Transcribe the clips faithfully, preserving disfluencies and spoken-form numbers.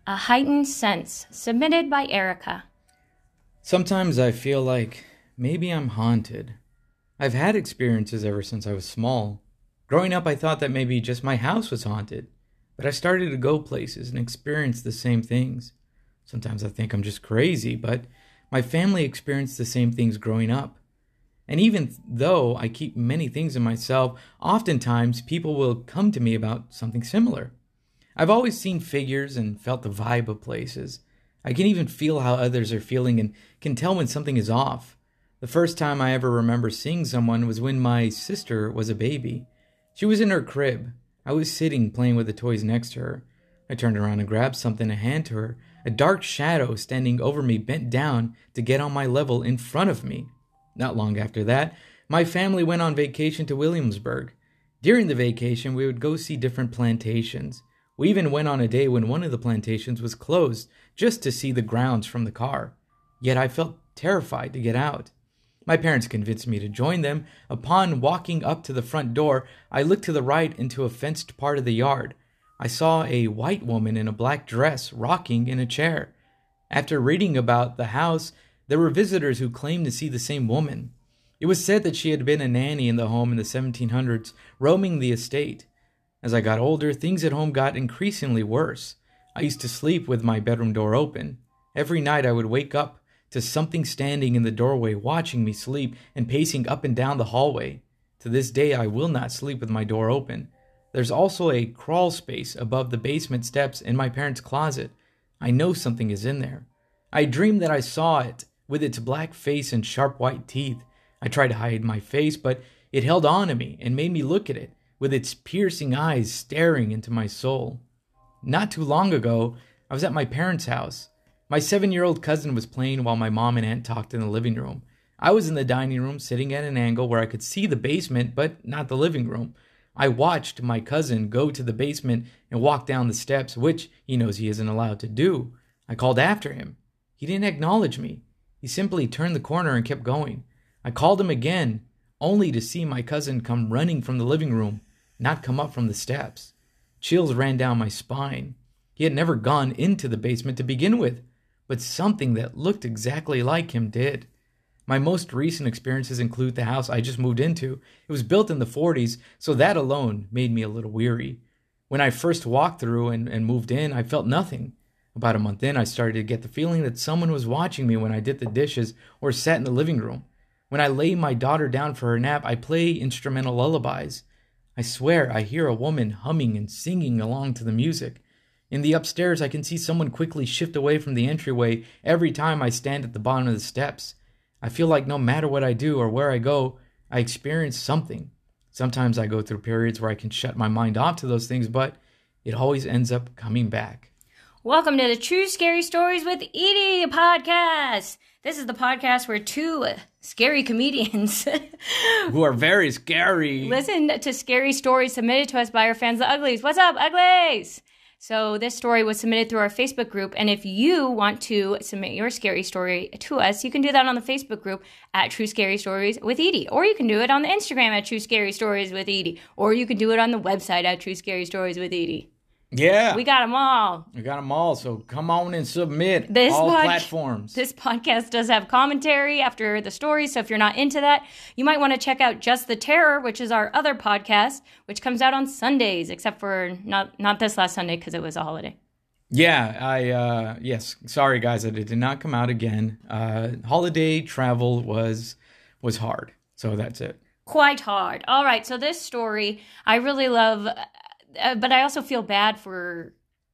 A Heightened Sense, submitted by Erica. Sometimes I feel like maybe I'm haunted. I've had experiences ever since I was small. Growing up, I thought that maybe just my house was haunted, but I started to go places and experience the same things. Sometimes I think I'm just crazy, but my family experienced the same things growing up. And even though I keep many things in myself, oftentimes people will come to me about something similar. I've always seen figures and felt the vibe of places. I can even feel how others are feeling and can tell when something is off. The first time I ever remember seeing someone was when my sister was a baby. She was in her crib. I was sitting playing with the toys next to her. I turned around and grabbed something to hand to her. A dark shadow standing over me bent down to get on my level in front of me. Not long after that, my family went on vacation to Williamsburg. During the vacation, we would go see different plantations. We even went on a day when one of the plantations was closed just to see the grounds from the car. Yet I felt terrified to get out. My parents convinced me to join them. Upon walking up to the front door, I looked to the right into a fenced part of the yard. I saw a white woman in a black dress rocking in a chair. After reading about the house, there were visitors who claimed to see the same woman. It was said that she had been a nanny in the home in the seventeen hundreds, roaming the estate. As I got older, things at home got increasingly worse. I used to sleep with my bedroom door open. Every night I would wake up to something standing in the doorway watching me sleep and pacing up and down the hallway. To this day, I will not sleep with my door open. There's also a crawl space above the basement steps in my parents' closet. I know something is in there. I dreamed that I saw it with its black face and sharp white teeth. I tried to hide my face, but it held on to me and made me look at it, with its piercing eyes staring into my soul. Not too long ago, I was at my parents' house. My seven-year-old cousin was playing while my mom and aunt talked in the living room. I was in the dining room, sitting at an angle where I could see the basement, but not the living room. I watched my cousin go to the basement and walk down the steps, which he knows he isn't allowed to do. I called after him. He didn't acknowledge me. He simply turned the corner and kept going. I called him again, only to see my cousin come running from the living room, not come up from the steps. Chills ran down my spine. He had never gone into the basement to begin with, but something that looked exactly like him did. My most recent experiences include the house I just moved into. It was built in the forties, so that alone made me a little weary. When I first walked through and, and moved in, I felt nothing. About a month in, I started to get the feeling that someone was watching me when I did the dishes or sat in the living room. When I lay my daughter down for her nap, I play instrumental lullabies. I swear I hear a woman humming and singing along to the music. In the upstairs, I can see someone quickly shift away from the entryway every time I stand at the bottom of the steps. I feel like no matter what I do or where I go, I experience something. Sometimes I go through periods where I can shut my mind off to those things, but it always ends up coming back. Welcome to the True Scary Stories with Edie podcast. This is the podcast where two scary comedians who are very scary listen to scary stories submitted to us by our fans, the Uglies. What's up, Uglies? So this story was submitted through our Facebook group, and if you want to submit your scary story to us, you can do that on the Facebook group at True Scary Stories with Edie, or you can do it on the Instagram at True Scary Stories with Edie, or you can do it on the website at True Scary Stories with Edie. Yeah. We got them all. We got them all, so come on and submit. This all pod- platforms. This podcast does have commentary after the story, so if you're not into that, you might want to check out Just the Terror, which is our other podcast, which comes out on Sundays, except for not not this last Sunday because it was a holiday. Yeah, I, uh, yes, sorry guys that it did not come out again. Uh, holiday travel was was hard, so that's it. Quite hard. All right, so this story, I really love... Uh, but I also feel bad for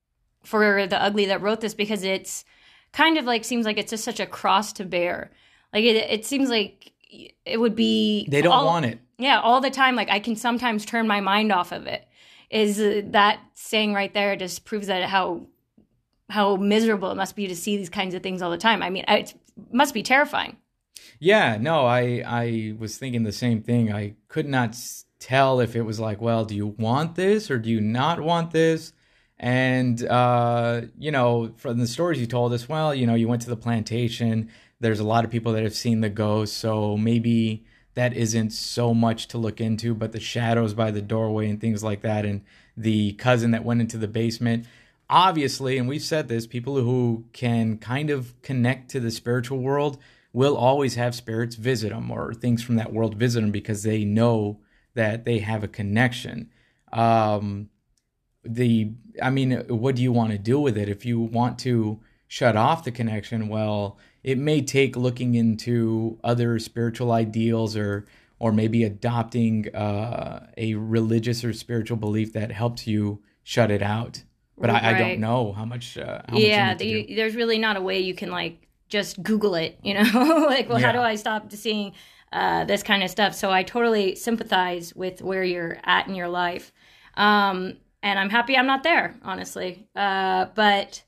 for the Ugly that wrote this because it's kind of like seems like it's just such a cross to bear. Like it, it seems like it would be they don't all, want it. Yeah, all the time. Like I can sometimes turn my mind off of it. Is uh, that saying right there just proves that how how miserable it must be to see these kinds of things all the time. I mean, it must be terrifying. Yeah, no, I I was thinking the same thing. I could not tell if it was like, well, do you want this or do you not want this? And, uh, you know, from the stories you told us, well, you know, you went to the plantation. There's a lot of people that have seen the ghost, so maybe that isn't so much to look into, but the shadows by the doorway and things like that, and the cousin that went into the basement. obviously, and we've said this, people who can kind of connect to the spiritual world will always have spirits visit them or things from that world visit them because they know that they have a connection. Um, the, I mean, what do you want to do with it? If you want to shut off the connection, well, it may take looking into other spiritual ideals or or maybe adopting uh, a religious or spiritual belief that helps you shut it out. But I, right. I don't know how much. Uh, how yeah, much you the, there's really not a way you can like just Google it, you know, like, well, yeah. how do I stop seeing uh, this kind of stuff? So I totally sympathize with where you're at in your life. Um, and I'm happy I'm not there, honestly. Uh, but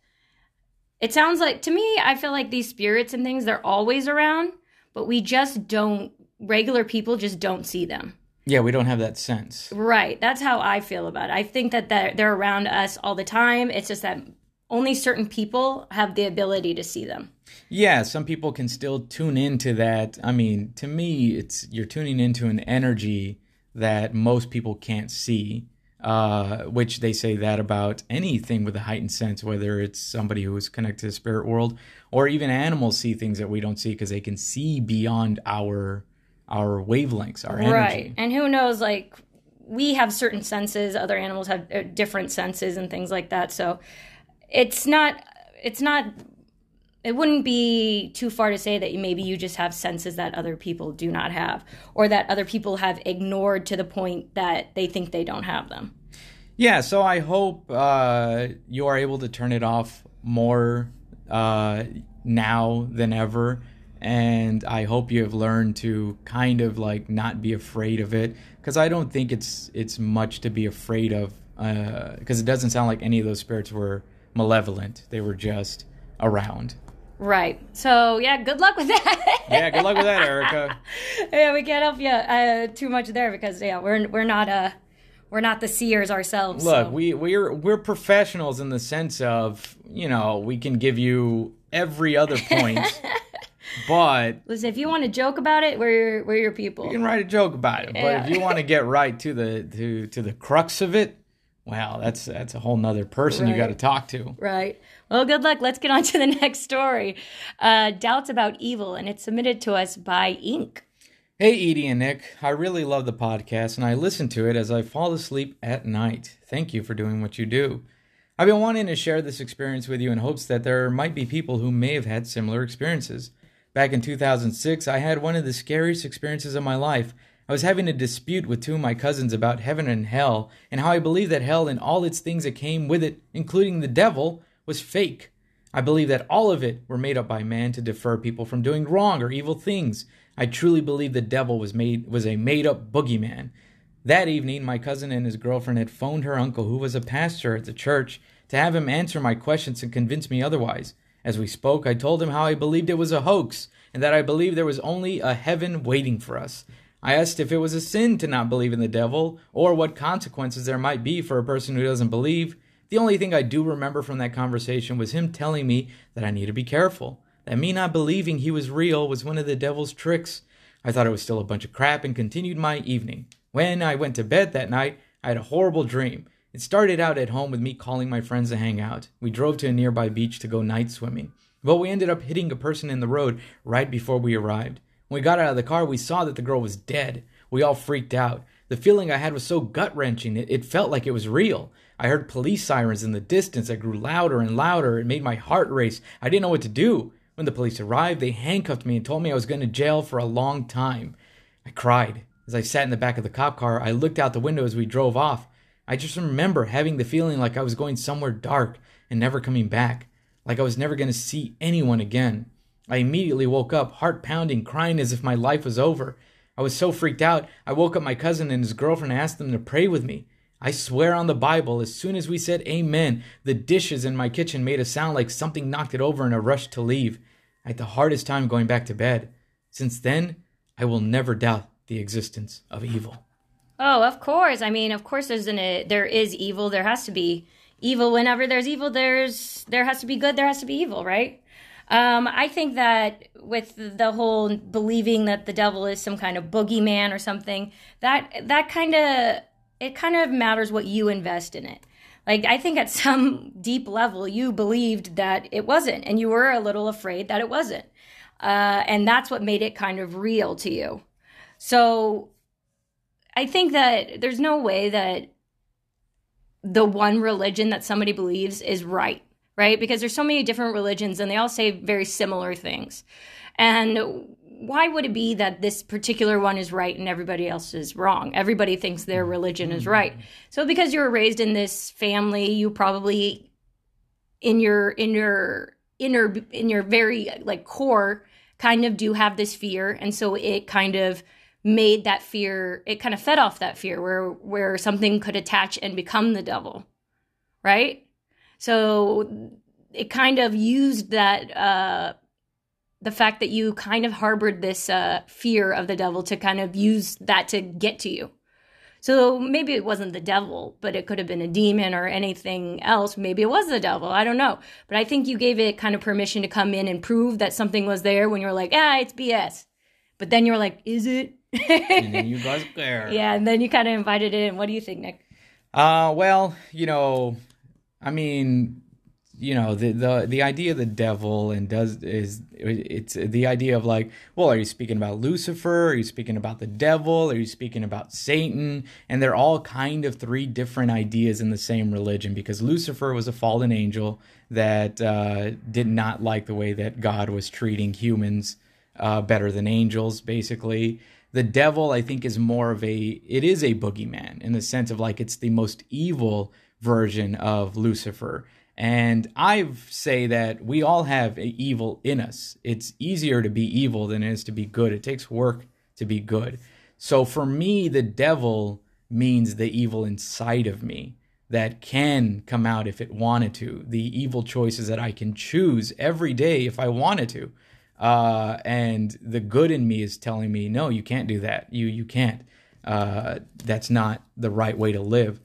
it sounds like, to me, I feel like these spirits and things, they're always around, but we just don't, regular people just don't see them. Yeah, we don't have that sense. Right. That's how I feel about it. I think that they're, they're around us all the time. It's just that only certain people have the ability to see them. Yeah, some people can still tune into that. I mean, to me, it's you're tuning into an energy that most people can't see, uh, which they say that about anything with a heightened sense, whether it's somebody who is connected to the spirit world or even animals see things that we don't see because they can see beyond our our wavelengths, our energy. Right. And who knows, like, we have certain senses, other animals have uh, different senses and things like that. So it's not, it's not, it wouldn't be too far to say that maybe you just have senses that other people do not have, or that other people have ignored to the point that they think they don't have them. Yeah, so I hope uh, you are able to turn it off more uh, now than ever. And I hope you have learned to kind of like not be afraid of it, because I don't think it's it's much to be afraid of, because uh, it doesn't sound like any of those spirits were malevolent. They were just around. Right. So, yeah, good luck with that. Yeah, good luck with that, Erica. Yeah, we can't help you uh, too much there because, yeah, we're we're not uh, we're not the seers ourselves. Look, so. we, we're, we're professionals in the sense of, you know, we can give you every other point. But listen, if you want to joke about it, we're your, we're your people. You can write a joke about it. Yeah. But if you want to get right to the to, to the crux of it, well, that's that's a whole nother person right. you got to talk to. Right. Well, good luck. Let's get on to the next story. Uh, Doubts About Evil, and it's submitted to us by Ink. Hey, Edie and Nick. I really love the podcast, and I listen to it as I fall asleep at night. Thank you for doing what you do. I've been wanting to share this experience with you in hopes that there might be people who may have had similar experiences. Back in two thousand six, I had one of the scariest experiences of my life. I was having a dispute with two of my cousins about heaven and hell, and how I believed that hell and all its things that came with it, including the devil, was fake. I believe that all of it were made up by man to deter people from doing wrong or evil things. I truly believe the devil was made was a made-up boogeyman. That evening, my cousin and his girlfriend had phoned her uncle, who was a pastor at the church, to have him answer my questions and convince me otherwise. As we spoke, I told him how I believed it was a hoax, and that I believed there was only a heaven waiting for us. I asked if it was a sin to not believe in the devil, or what consequences there might be for a person who doesn't believe. The only thing I do remember from that conversation was him telling me that I need to be careful, that me not believing he was real was one of the devil's tricks. I thought it was still a bunch of crap and continued my evening. When I went to bed that night, I had a horrible dream. It started out at home with me calling my friends to hang out. We drove to a nearby beach to go night swimming. But we ended up hitting a person in the road right before we arrived. When we got out of the car, we saw that the girl was dead. We all freaked out. The feeling I had was so gut-wrenching, it, it felt like it was real. I heard police sirens in the distance that grew louder and louder. It made my heart race. I didn't know what to do. When the police arrived, they handcuffed me and told me I was going to jail for a long time. I cried. As I sat in the back of the cop car, I looked out the window as we drove off. I just remember having the feeling like I was going somewhere dark and never coming back, like I was never going to see anyone again. I immediately woke up, heart pounding, crying as if my life was over. I was so freaked out, I woke up my cousin and his girlfriend and asked them to pray with me. I swear on the Bible, as soon as we said amen, the dishes in my kitchen made a sound like something knocked it over in a rush to leave. I had the hardest time going back to bed. Since then, I will never doubt the existence of evil. Oh, of course. I mean, of course there's an, a, there is evil. There has to be evil. Whenever there's evil, there's there has to be good. There has to be evil, right? Um, I think that with the whole believing that the devil is some kind of boogeyman or something, that that kind of, it kind of matters what you invest in it. Like, I think at some deep level, you believed that it wasn't, and you were a little afraid that it wasn't. Uh, and that's what made it kind of real to you. So I think that there's no way that the one religion that somebody believes is right, right? Because there's so many different religions and they all say very similar things. And why would it be that this particular one is right and everybody else is wrong? Everybody thinks their religion is right. So because you were raised in this family, you probably in your in your inner in your very like core kind of do have this fear, and so it kind of made that fear, it kind of fed off that fear where where something could attach and become the devil, right? So it kind of used that uh the fact that you kind of harbored this uh, fear of the devil to kind of use that to get to you. So maybe it wasn't the devil, but it could have been a demon or anything else. Maybe it was the devil. I don't know. But I think you gave it kind of permission to come in and prove that something was there when you were like, ah, it's B S. But then you were like, is it? And then you got scared. Yeah, and then you kind of invited it in. What do you think, Nick? Uh, well, you know, I mean... You know, the, the the idea of the devil and does is it's the idea of like, well, are you speaking about Lucifer? Are you speaking about the devil? Are you speaking about Satan? And they're all kind of three different ideas in the same religion, because Lucifer was a fallen angel that uh, did not like the way that God was treating humans uh, better than angels, basically. The devil, I think, is more of a, it is a boogeyman in the sense of like it's the most evil version of Lucifer. And I say that we all have evil in us. It's easier to be evil than it is to be good. It takes work to be good. So for me, the devil means the evil inside of me that can come out if it wanted to. The evil choices that I can choose every day if I wanted to. Uh, and the good in me is telling me, no, you can't do that. You, you can't. Uh, that's not the right way to live.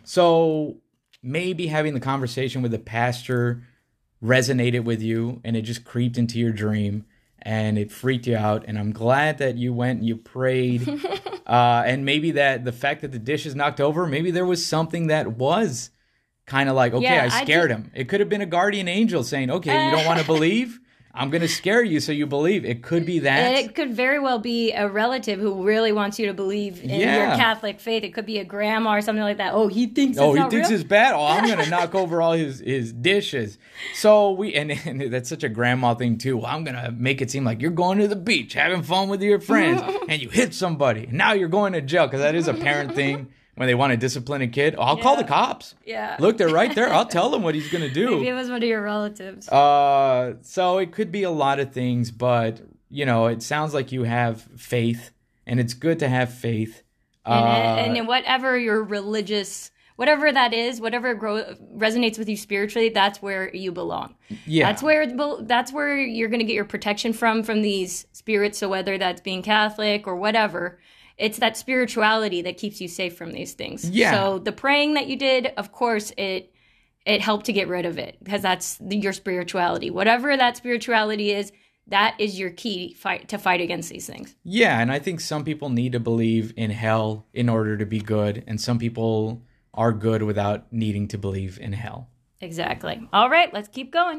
So... maybe having the conversation with the pastor resonated with you and it just creeped into your dream and it freaked you out. And I'm glad that you went and you prayed. uh, and maybe that the fact that the dish is knocked over, maybe there was something that was kind of like, okay, Yeah, I I scared did- him. It could have been a guardian angel saying, okay, you don't want to believe? I'm going to scare you so you believe. It could be that. It could very well be a relative who really wants you to believe in Yeah. your Catholic faith. It could be a grandma or something like that. Oh, he thinks Oh, it's he not thinks real? it's bad. Oh, I'm gonna knock over all his, his dishes. So we and, and that's such a grandma thing too. Well, I'm gonna make it seem like you're going to the beach, having fun with your friends, and you hit somebody. And now you're going to jail, because that is a parent thing when they want to discipline a kid. Oh, I'll call Yeah. the cops. Yeah. Look, they're right there. I'll tell them what he's gonna do. Maybe it was one of your relatives. Uh, so it could be a lot of things, but you know, it sounds like you have faith, and it's good to have faith. Uh, and, and whatever your religious, whatever that is, whatever grow, resonates with you spiritually, that's where you belong. yeah, That's where that's where you're going to get your protection from from these spirits. So whether that's being Catholic or whatever, it's that spirituality that keeps you safe from these things. Yeah. So the praying that you did, of course, it it helped to get rid of it, because that's the, your spirituality. Whatever that spirituality is, that is your key fight to fight against these things. Yeah, and I think some people need to believe in hell in order to be good, and some people are good without needing to believe in hell. Exactly. All right, let's keep going.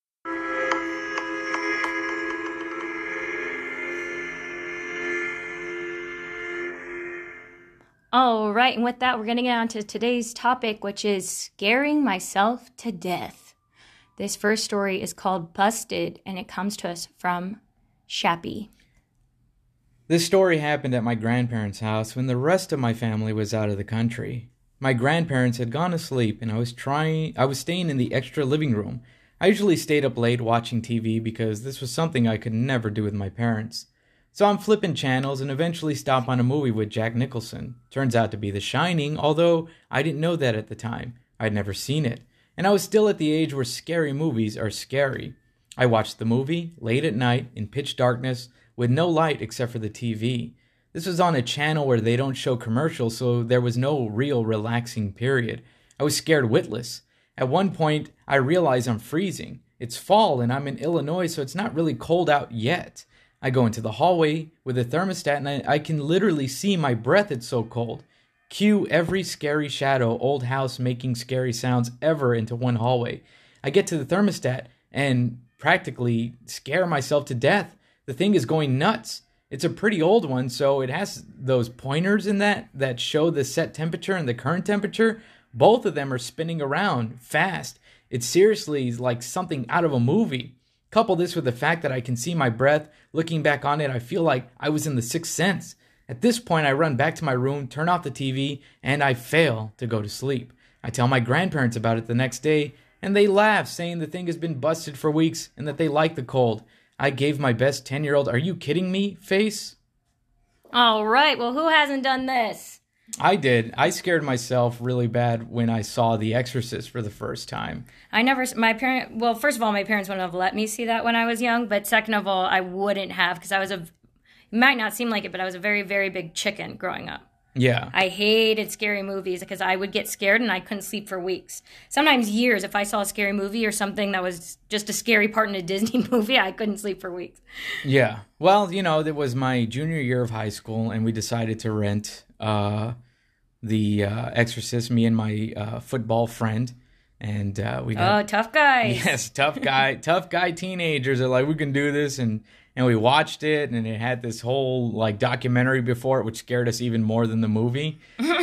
All right, and with that, we're going to get on to today's topic, which is scaring myself to death. This first story is called Busted, and it comes to us from Shappy. This story happened at my grandparents' house when the rest of my family was out of the country. My grandparents had gone to sleep, and I was trying I was staying in the extra living room. I usually stayed up late watching T V because this was something I could never do with my parents. So I'm flipping channels and eventually stop on a movie with Jack Nicholson. Turns out to be The Shining, although I didn't know that at the time. I'd never seen it. And I was still at the age where scary movies are scary. I watched the movie late at night in pitch darkness with no light except for the T V. This was on a channel where they don't show commercials, so there was no real relaxing period. I was scared witless. At one point, I realize I'm freezing. It's fall and I'm in Illinois, so it's not really cold out yet. I go into the hallway with a thermostat and I, I can literally see my breath. It's so cold. Cue every scary shadow, old house making scary sounds ever into one hallway. I get to the thermostat and practically scare myself to death. The thing is going nuts. It's a pretty old one, so it has those pointers in that that show the set temperature and the current temperature. Both of them are spinning around fast. It seriously is like something out of a movie. Couple this with the fact that I can see my breath. Looking back on it, I feel like I was in the Sixth Sense. At this point, I run back to my room, turn off the T V, and I fail to go to sleep. I tell my grandparents about it the next day, and they laugh, saying the thing has been busted for weeks and that they like the cold. I gave my best ten-year-old, "Are you kidding me?" face. All right. Well, who hasn't done this? I did. I scared myself really bad when I saw The Exorcist for the first time. I never, my parent, well, first of all, my parents wouldn't have let me see that when I was young. But second of all, I wouldn't have because I was a, it might not seem like it, but I was a very, very big chicken growing up. Yeah. I hated scary movies because I would get scared and I couldn't sleep for weeks. Sometimes years if I saw a scary movie or something that was just a scary part in a Disney movie, I couldn't sleep for weeks. Yeah. Well, you know, it was my junior year of high school and we decided to rent uh, The uh, Exorcist, me and my uh, football friend. And uh, we got... Oh, tough guys. Yes, tough guy. tough guy teenagers are like, we can do this. And... And we watched it, and it had this whole like documentary before it, which scared us even more than the movie.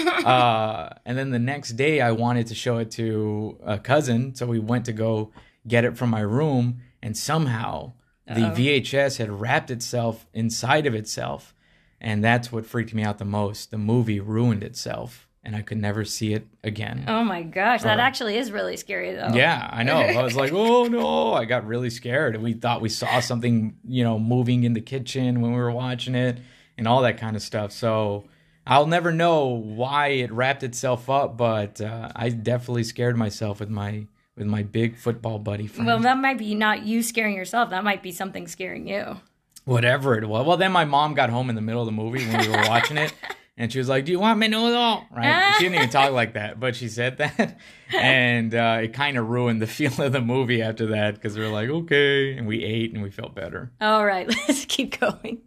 uh, and then the next day, I wanted to show it to a cousin, so we went to go get it from my room, and somehow Uh-oh. the V H S had wrapped itself inside of itself, and that's what freaked me out the most. The movie ruined itself, and I could never see it again. Oh my gosh, that uh, actually is really scary though. Yeah, I know. I was like, oh no, I got really scared. We thought we saw something, you know, moving in the kitchen when we were watching it and all that kind of stuff. So I'll never know why it wrapped itself up, but uh, I definitely scared myself with my with my big football buddy friend. Well, that might be not you scaring yourself. That might be something scaring you. Whatever it was. Well, then my mom got home in the middle of the movie when we were watching it. And she was like, "Do you want menudo?" Right? She didn't even talk like that, but she said that. And uh, it kind of ruined the feel of the movie after that because we were like, okay. And we ate and we felt better. All right, let's keep going.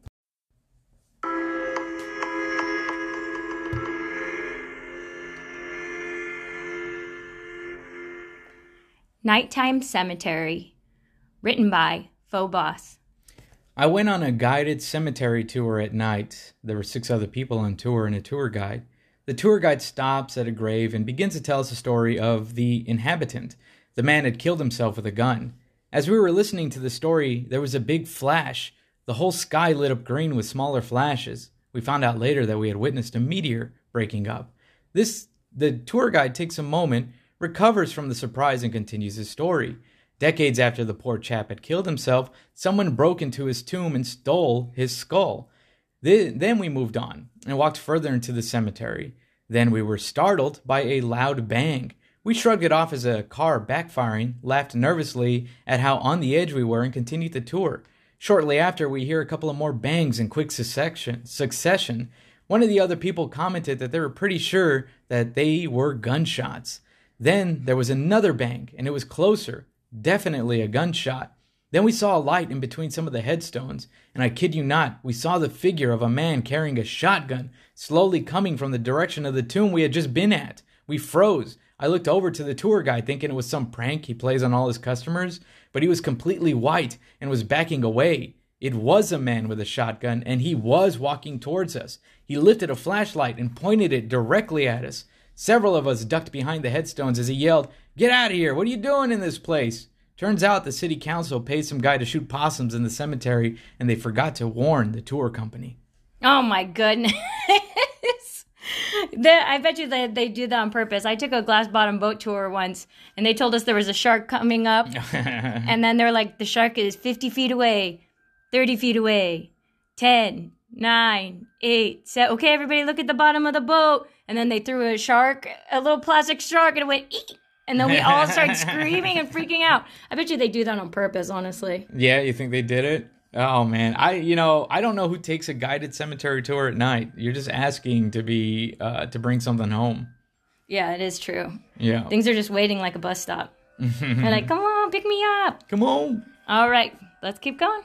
Nighttime Cemetery, written by Phobos. I went on a guided cemetery tour at night. There were six other people on tour and a tour guide. The tour guide stops at a grave and begins to tell us the story of the inhabitant. The man had killed himself with a gun. As we were listening to the story, there was a big flash. The whole sky lit up green with smaller flashes. We found out later that we had witnessed a meteor breaking up. This, the tour guide takes a moment, recovers from the surprise, and continues his story. Decades after the poor chap had killed himself, someone broke into his tomb and stole his skull. Then we moved on and walked further into the cemetery. Then we were startled by a loud bang. We shrugged it off as a car backfiring, laughed nervously at how on the edge we were, and continued the tour. Shortly after, we hear a couple of more bangs in quick succession. succession. One of the other people commented that they were pretty sure that they were gunshots. Then there was another bang, and it was closer. Definitely a gunshot. Then we saw a light in between some of the headstones, and I kid you not, we saw the figure of a man carrying a shotgun slowly coming from the direction of the tomb we had just been at. We froze. I looked over to the tour guide thinking it was some prank he plays on all his customers, but he was completely white and was backing away. It was a man with a shotgun, and he was walking towards us. He lifted a flashlight and pointed it directly at us. Several of us ducked behind the headstones as he yelled, "Get out of here! What are you doing in this place?" Turns out the city council paid some guy to shoot possums in the cemetery, and they forgot to warn the tour company. Oh my goodness. That, I bet you they, they do that on purpose. I took a glass bottom boat tour once, and they told us there was a shark coming up. And then they're like, the shark is fifty feet away, thirty feet away, ten, nine, eight, seven. Okay, everybody look at the bottom of the boat. And then they threw a shark, a little plastic shark, and it went, eek! And then we all started screaming and freaking out. I bet you they do that on purpose, honestly. Yeah, you think they did it? Oh, man. I, you know, I don't know who takes a guided cemetery tour at night. You're just asking to be, uh, to bring something home. Yeah, it is true. Yeah. Things are just waiting like a bus stop. They're like, come on, pick me up. Come on. All right, let's keep going.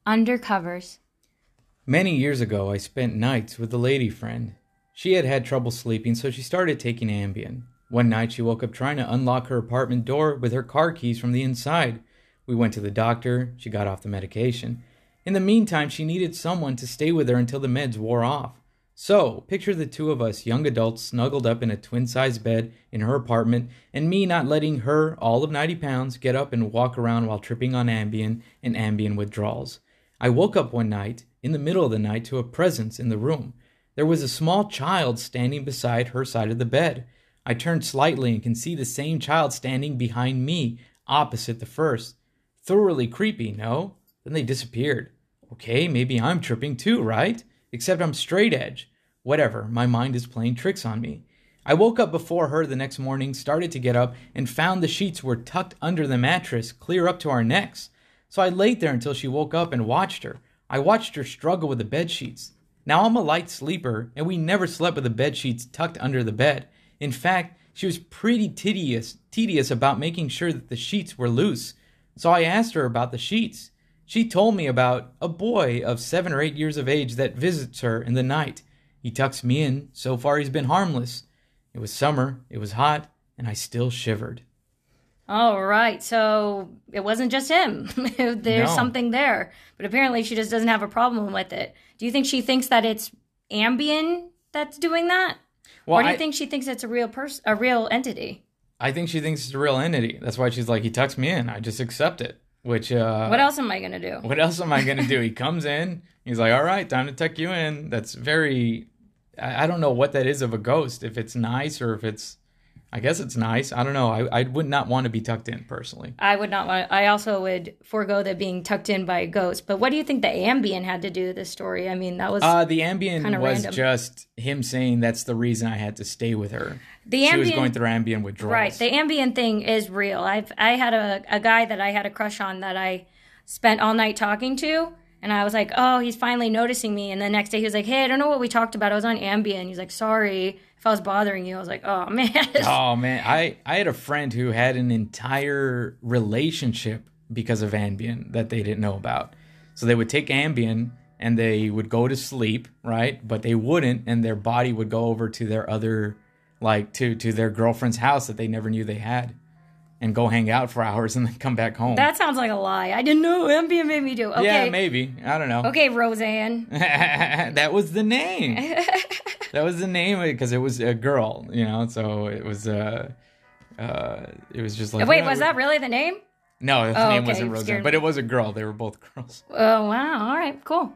Undercovers. Many years ago, I spent nights with a lady friend. She had had trouble sleeping, so she started taking Ambien. One night, she woke up trying to unlock her apartment door with her car keys from the inside. We went to the doctor. She got off the medication. In the meantime, she needed someone to stay with her until the meds wore off. So, picture the two of us, young adults, snuggled up in a twin-size bed in her apartment, and me not letting her, all of ninety pounds, get up and walk around while tripping on Ambien and Ambien withdrawals. I woke up one night, in the middle of the night, to a presence in the room. There was a small child standing beside her side of the bed. I turned slightly and can see the same child standing behind me, opposite the first. Thoroughly creepy, no? Then they disappeared. Okay, maybe I'm tripping too, right? Except I'm straight edge. Whatever, my mind is playing tricks on me. I woke up before her the next morning, started to get up, and found the sheets were tucked under the mattress, clear up to our necks. So I laid there until she woke up and watched her. I watched her struggle with the bed sheets. Now I'm a light sleeper, and we never slept with the bed sheets tucked under the bed. In fact, she was pretty tedious, tedious about making sure that the sheets were loose. So I asked her about the sheets. She told me about a boy of seven or eight years of age that visits her in the night. He tucks me in. So far he's been harmless. It was summer, it was hot, and I still shivered. All right, so it wasn't just him. There's No. something there. But apparently she just doesn't have a problem with it. Do you think she thinks that it's Ambien that's doing that? Well, or do you I- think she thinks it's a real person, a real entity? I think she thinks it's a real entity. That's why she's like, he tucks me in. I just accept it. Which, uh... What else am I going to do? What else am I going to do? He comes in. He's like, all right, time to tuck you in. That's very... I I don't know what that is of a ghost. If it's nice or if it's... I guess it's nice. I don't know. I, I would not want to be tucked in, personally. I would not want. I also would forego the being tucked in by a ghost. But what do you think the Ambien had to do with this story? I mean, that was Uh, the Ambien kinda was random. just him saying that's the reason I had to stay with her. The she was Ambien- going through Ambien withdrawals. right. The Ambien thing is real. I've I had a, a guy that I had a crush on that I spent all night talking to, and I was like, oh, he's finally noticing me. And the next day he was like, hey, I don't know what we talked about. I was on Ambien. He's like, sorry if I was bothering you. I was like, oh man. Oh man, I, I had a friend who had an entire relationship because of Ambien that they didn't know about. So they would take Ambien and they would go to sleep, right? But they wouldn't, and their body would go over to their other, like to to their girlfriend's house that they never knew they had, and go hang out for hours and then come back home. That sounds like a lie. I didn't know Ambien made me do. Okay. Yeah, maybe. I don't know. Okay, Roseanne. That was the name. That was the name because it was a girl, you know. So it was, uh, uh, it was just like. Wait, yeah, was we- that really the name? No, the Oh, name okay, wasn't you Roseanne, scared but me. it was a girl. They were both girls. Oh, wow. All right, cool.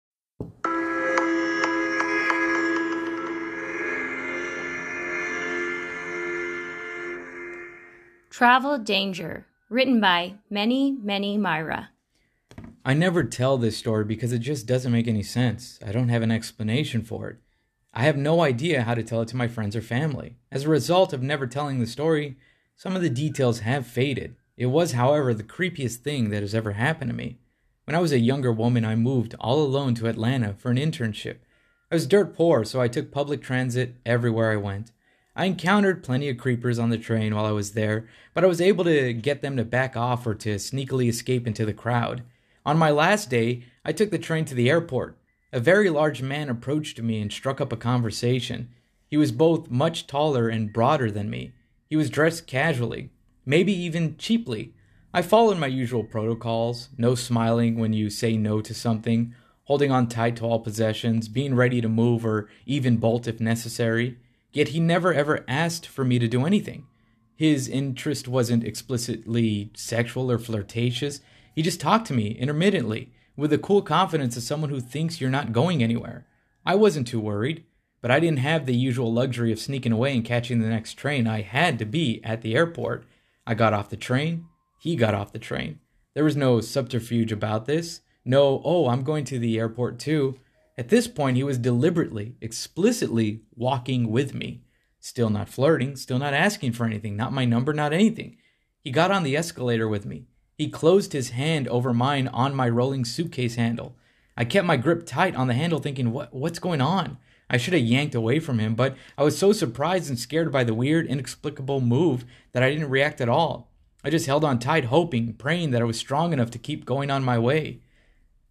Travel Danger, written by Many, Many Myra. I never tell this story because it just doesn't make any sense. I don't have an explanation for it. I have no idea how to tell it to my friends or family. As a result of never telling the story, some of the details have faded. It was, however, the creepiest thing that has ever happened to me. When I was a younger woman, I moved all alone to Atlanta for an internship. I was dirt poor, so I took public transit everywhere I went. I encountered plenty of creepers on the train while I was there, but I was able to get them to back off or to sneakily escape into the crowd. On my last day, I took the train to the airport. A very large man approached me and struck up a conversation. He was both much taller and broader than me. He was dressed casually, maybe even cheaply. I followed my usual protocols: no smiling when you say no to something, holding on tight to all possessions, being ready to move or even bolt if necessary. Yet he never ever asked for me to do anything. His interest wasn't explicitly sexual or flirtatious. He just talked to me intermittently, with the cool confidence of someone who thinks you're not going anywhere. I wasn't too worried, but I didn't have the usual luxury of sneaking away and catching the next train. I had to be at the airport. I got off the train. He got off the train. There was no subterfuge about this. No, oh, I'm going to the airport too. At this point, he was deliberately, explicitly walking with me. Still not flirting, still not asking for anything, not my number, not anything. He got on the escalator with me. He closed his hand over mine on my rolling suitcase handle. I kept my grip tight on the handle thinking, what, what's going on? I should have yanked away from him, but I was so surprised and scared by the weird, inexplicable move that I didn't react at all. I just held on tight, hoping, praying that I was strong enough to keep going on my way.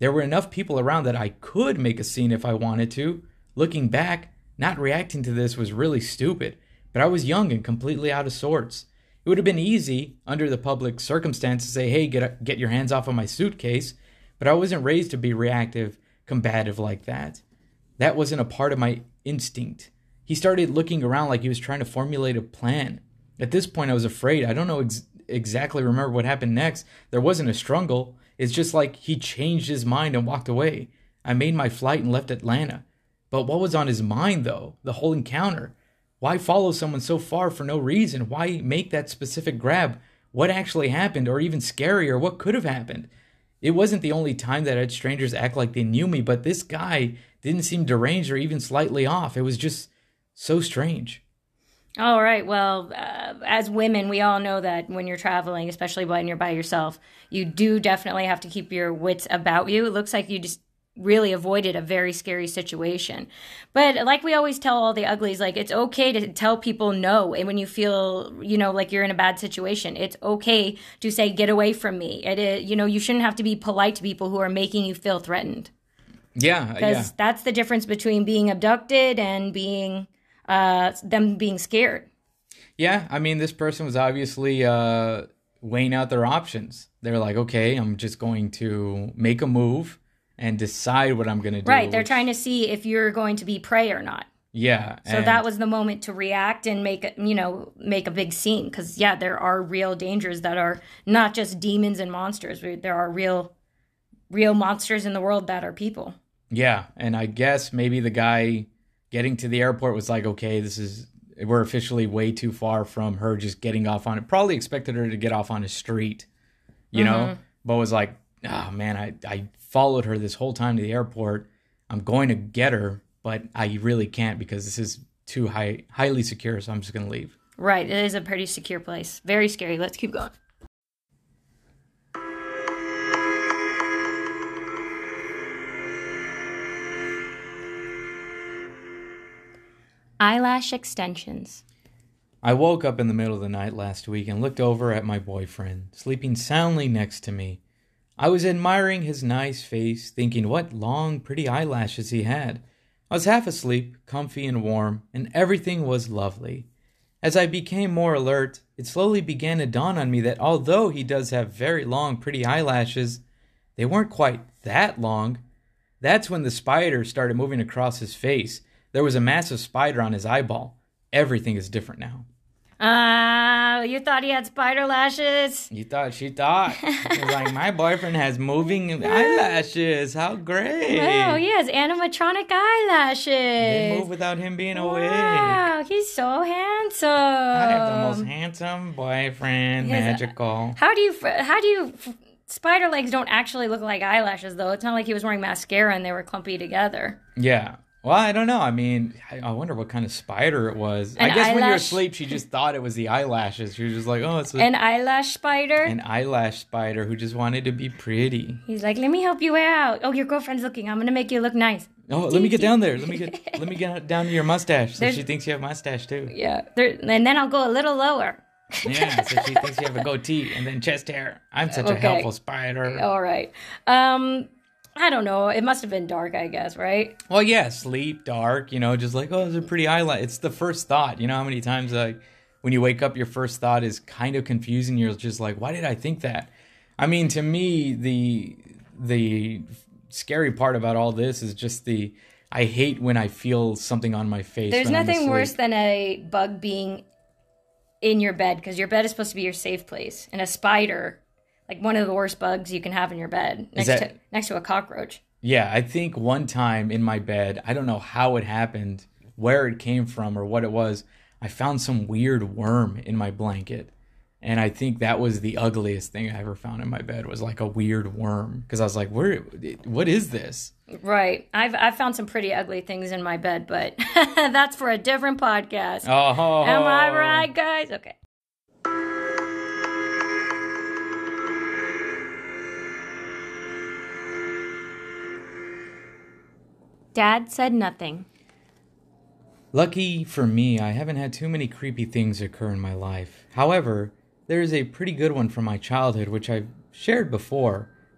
There were enough people around that I could make a scene if I wanted to. Looking back, not reacting to this was really stupid, but I was young and completely out of sorts. It would have been easy, under the public circumstance, to say, hey, get, get your hands off of my suitcase, but I wasn't raised to be reactive, combative like that. That wasn't a part of my instinct. He started looking around like he was trying to formulate a plan. At this point, I was afraid. I don't know ex- exactly remember what happened next. There wasn't a struggle. It's just like he changed his mind and walked away. I made my flight and left Atlanta. But what was on his mind, though? The whole encounter. Why follow someone so far for no reason? Why make that specific grab? What actually happened? Or even scarier, what could have happened? It wasn't the only time that I had strangers act like they knew me, but this guy didn't seem deranged or even slightly off. It was just so strange. All right. Well, uh, as women, we all know that when you're traveling, especially when you're by yourself, you do definitely have to keep your wits about you. It looks like you just really avoided a very scary situation. But like we always tell all the uglies, like, it's okay to tell people no. And when you feel, you know, like you're in a bad situation, it's okay to say, get away from me. It is, you know, you shouldn't have to be polite to people who are making you feel threatened. Yeah. Because yeah. that's the difference between being abducted and being, uh, them being scared. Yeah. I mean, this person was obviously, uh, weighing out their options. They're like, okay, I'm just going to make a move and decide what I'm going to do. Right. They're which, trying to see if you're going to be prey or not. Yeah. So and, that was the moment to react and make a, you know, make a big scene. Because, yeah, there are real dangers that are not just demons and monsters. There are real, real monsters in the world that are people. Yeah. And I guess maybe the guy getting to the airport was like, okay, this is, we're officially way too far from her just getting off on it. Probably expected her to get off on a street, you mm-hmm. know, but was like, oh, man, I, I followed her this whole time to the airport. I'm going to get her, but I really can't because this is too high, highly secure, so I'm just going to leave. Right. It is a pretty secure place. Very scary. Let's keep going. Eyelash extensions. I woke up in the middle of the night last week and looked over at my boyfriend, sleeping soundly next to me. I was admiring his nice face, thinking what long, pretty eyelashes he had. I was half asleep, comfy and warm, and everything was lovely. As I became more alert, it slowly began to dawn on me that although he does have very long, pretty eyelashes, they weren't quite that long. That's when the spider started moving across his face. There was a massive spider on his eyeball. Everything is different now. Uh, you thought he had spider lashes? You thought, she thought. It was like, my boyfriend has moving eyelashes. How great. Wow, he has animatronic eyelashes. They move without him being awake. Wow, he's so handsome. I have the most handsome boyfriend, His, magical. How do you, how do you, spider legs don't actually look like eyelashes, though. It's not like he was wearing mascara and they were clumpy together. Yeah. Well, I don't know. I mean, I, I wonder what kind of spider it was. An I guess eyelash... when you were asleep, she just thought it was the eyelashes. She was just like, oh, it's a, an eyelash spider. An eyelash spider who just wanted to be pretty. He's like, let me help you out. Oh, your girlfriend's looking. I'm gonna make you look nice. Oh, let me get down there. Let me get let me get down to your mustache. So There's... she thinks you have mustache too. Yeah, there, and then I'll go a little lower. Yeah, so she thinks you have a goatee and then chest hair. I'm such okay. a helpful spider. All right. Um. I don't know. It must have been dark, I guess, right? Well, yeah, sleep, dark, you know, just like, oh, those are pretty eyelash. It's the first thought. You know how many times, like, when you wake up, your first thought is kind of confusing. You're just like, why did I think that? I mean, to me, the the scary part about all this is just the, I hate when I feel something on my face. There's when nothing I'm worse than a bug being in your bed, because your bed is supposed to be your safe place. And a spider... like one of the worst bugs you can have in your bed, next that, to next to a cockroach. Yeah, I think one time in my bed, I don't know how it happened, where it came from or what it was, I found some weird worm in my blanket. And I think that was the ugliest thing I ever found in my bed, was like a weird worm. Because I was like, "Where? What is this?" Right. I've I've found some pretty ugly things in my bed, but that's for a different podcast. Oh. Am I right, guys? Okay. Dad said nothing. Lucky for me, I haven't had too many creepy things occur in my life. However, there is a pretty good one from my childhood, which I've shared before,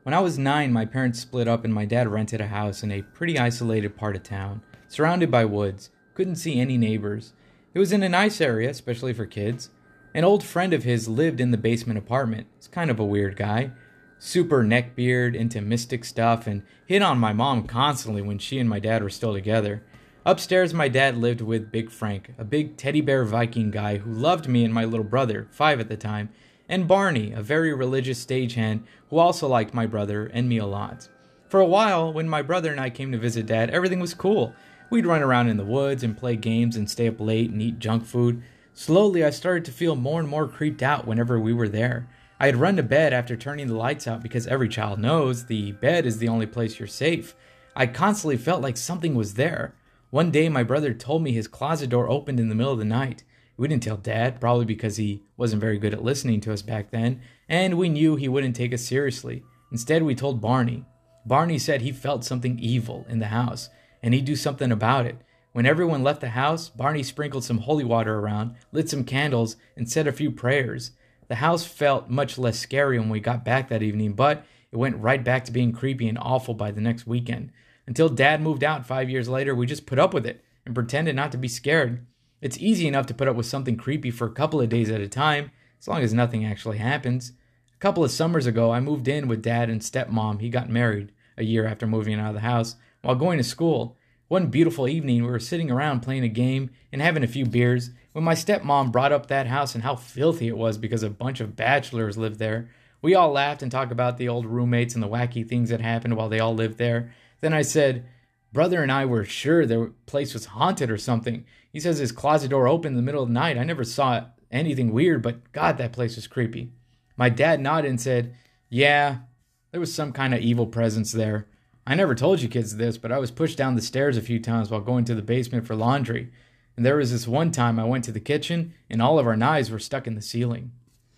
When I was nine, my parents split up and my dad rented a house in a pretty isolated part of town, surrounded by woods. Couldn't see any neighbors. It was in a nice area, especially for kids. An old friend of his lived in the basement apartment. He's kind of a weird guy. Super neckbeard, into mystic stuff, and hit on my mom constantly when she and my dad were still together. Upstairs, my dad lived with Big Frank, a big teddy bear Viking guy who loved me and my little brother, five at the time, and Barney, a very religious stagehand who also liked my brother and me a lot. For a while, when my brother and I came to visit Dad, everything was cool. We'd run around in the woods and play games and stay up late and eat junk food. Slowly, I started to feel more and more creeped out whenever we were there. I had run to bed after turning the lights out because every child knows the bed is the only place you're safe. I constantly felt like something was there. One day, my brother told me his closet door opened in the middle of the night. We didn't tell Dad, probably because he wasn't very good at listening to us back then, and we knew he wouldn't take us seriously. Instead, we told Barney. Barney said he felt something evil in the house, and he'd do something about it. When everyone left the house, Barney sprinkled some holy water around, lit some candles, and said a few prayers. The house felt much less scary when we got back that evening, but it went right back to being creepy and awful by the next weekend. Until Dad moved out five years later, we just put up with it and pretended not to be scared. It's easy enough to put up with something creepy for a couple of days at a time, as long as nothing actually happens. A couple of summers ago, I moved in with Dad and stepmom. He got married a year after moving out of the house while going to school. One beautiful evening, we were sitting around playing a game and having a few beers when my stepmom brought up that house and how filthy it was because a bunch of bachelors lived there. We all laughed and talked about the old roommates and the wacky things that happened while they all lived there. Then I said, brother and I were sure the place was haunted or something. He says his closet door opened in the middle of the night. I never saw anything weird, but God, that place was creepy. My dad nodded and said, yeah, there was some kind of evil presence there. I never told you kids this, but I was pushed down the stairs a few times while going to the basement for laundry. And there was this one time I went to the kitchen and all of our knives were stuck in the ceiling.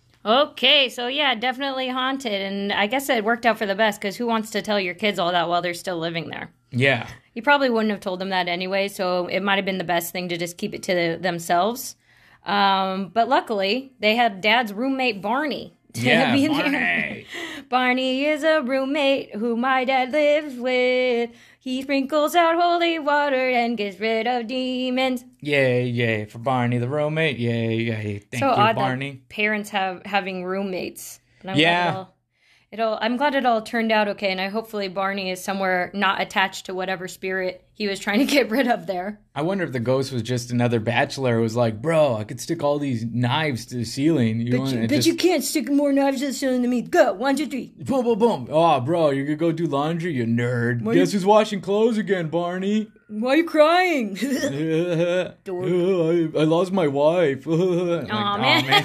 Okay, so yeah, definitely haunted. And I guess it worked out for the best because who wants to tell your kids all that while they're still living there? Yeah. You probably wouldn't have told them that anyway, so it might have been the best thing to just keep it to the, themselves. Um, but luckily, they had Dad's roommate, Barney. To Yeah, be Barney. there. Barney is a roommate who my dad lives with. He sprinkles out holy water and gets rid of demons. Yay, yay, for Barney the roommate. Yay, yay. Thank so you, odd Barney. That parents have having roommates. But I'm Yeah. Glad it all, it all, I'm glad it all turned out okay, and I hopefully Barney is somewhere not attached to whatever spirit he was trying to get rid of there. I wonder if the ghost was just another bachelor who was like, bro, I could stick all these knives to the ceiling. You But, want you, to but just... you can't stick more knives to the ceiling than me. Go, one, two, three. Boom, boom, boom. Oh, bro, you're going to go do laundry, you nerd. Why Guess you- who's washing clothes again, Barney? Why are you crying? I, Dork. I lost my wife. Like, Aw, "Oh, man."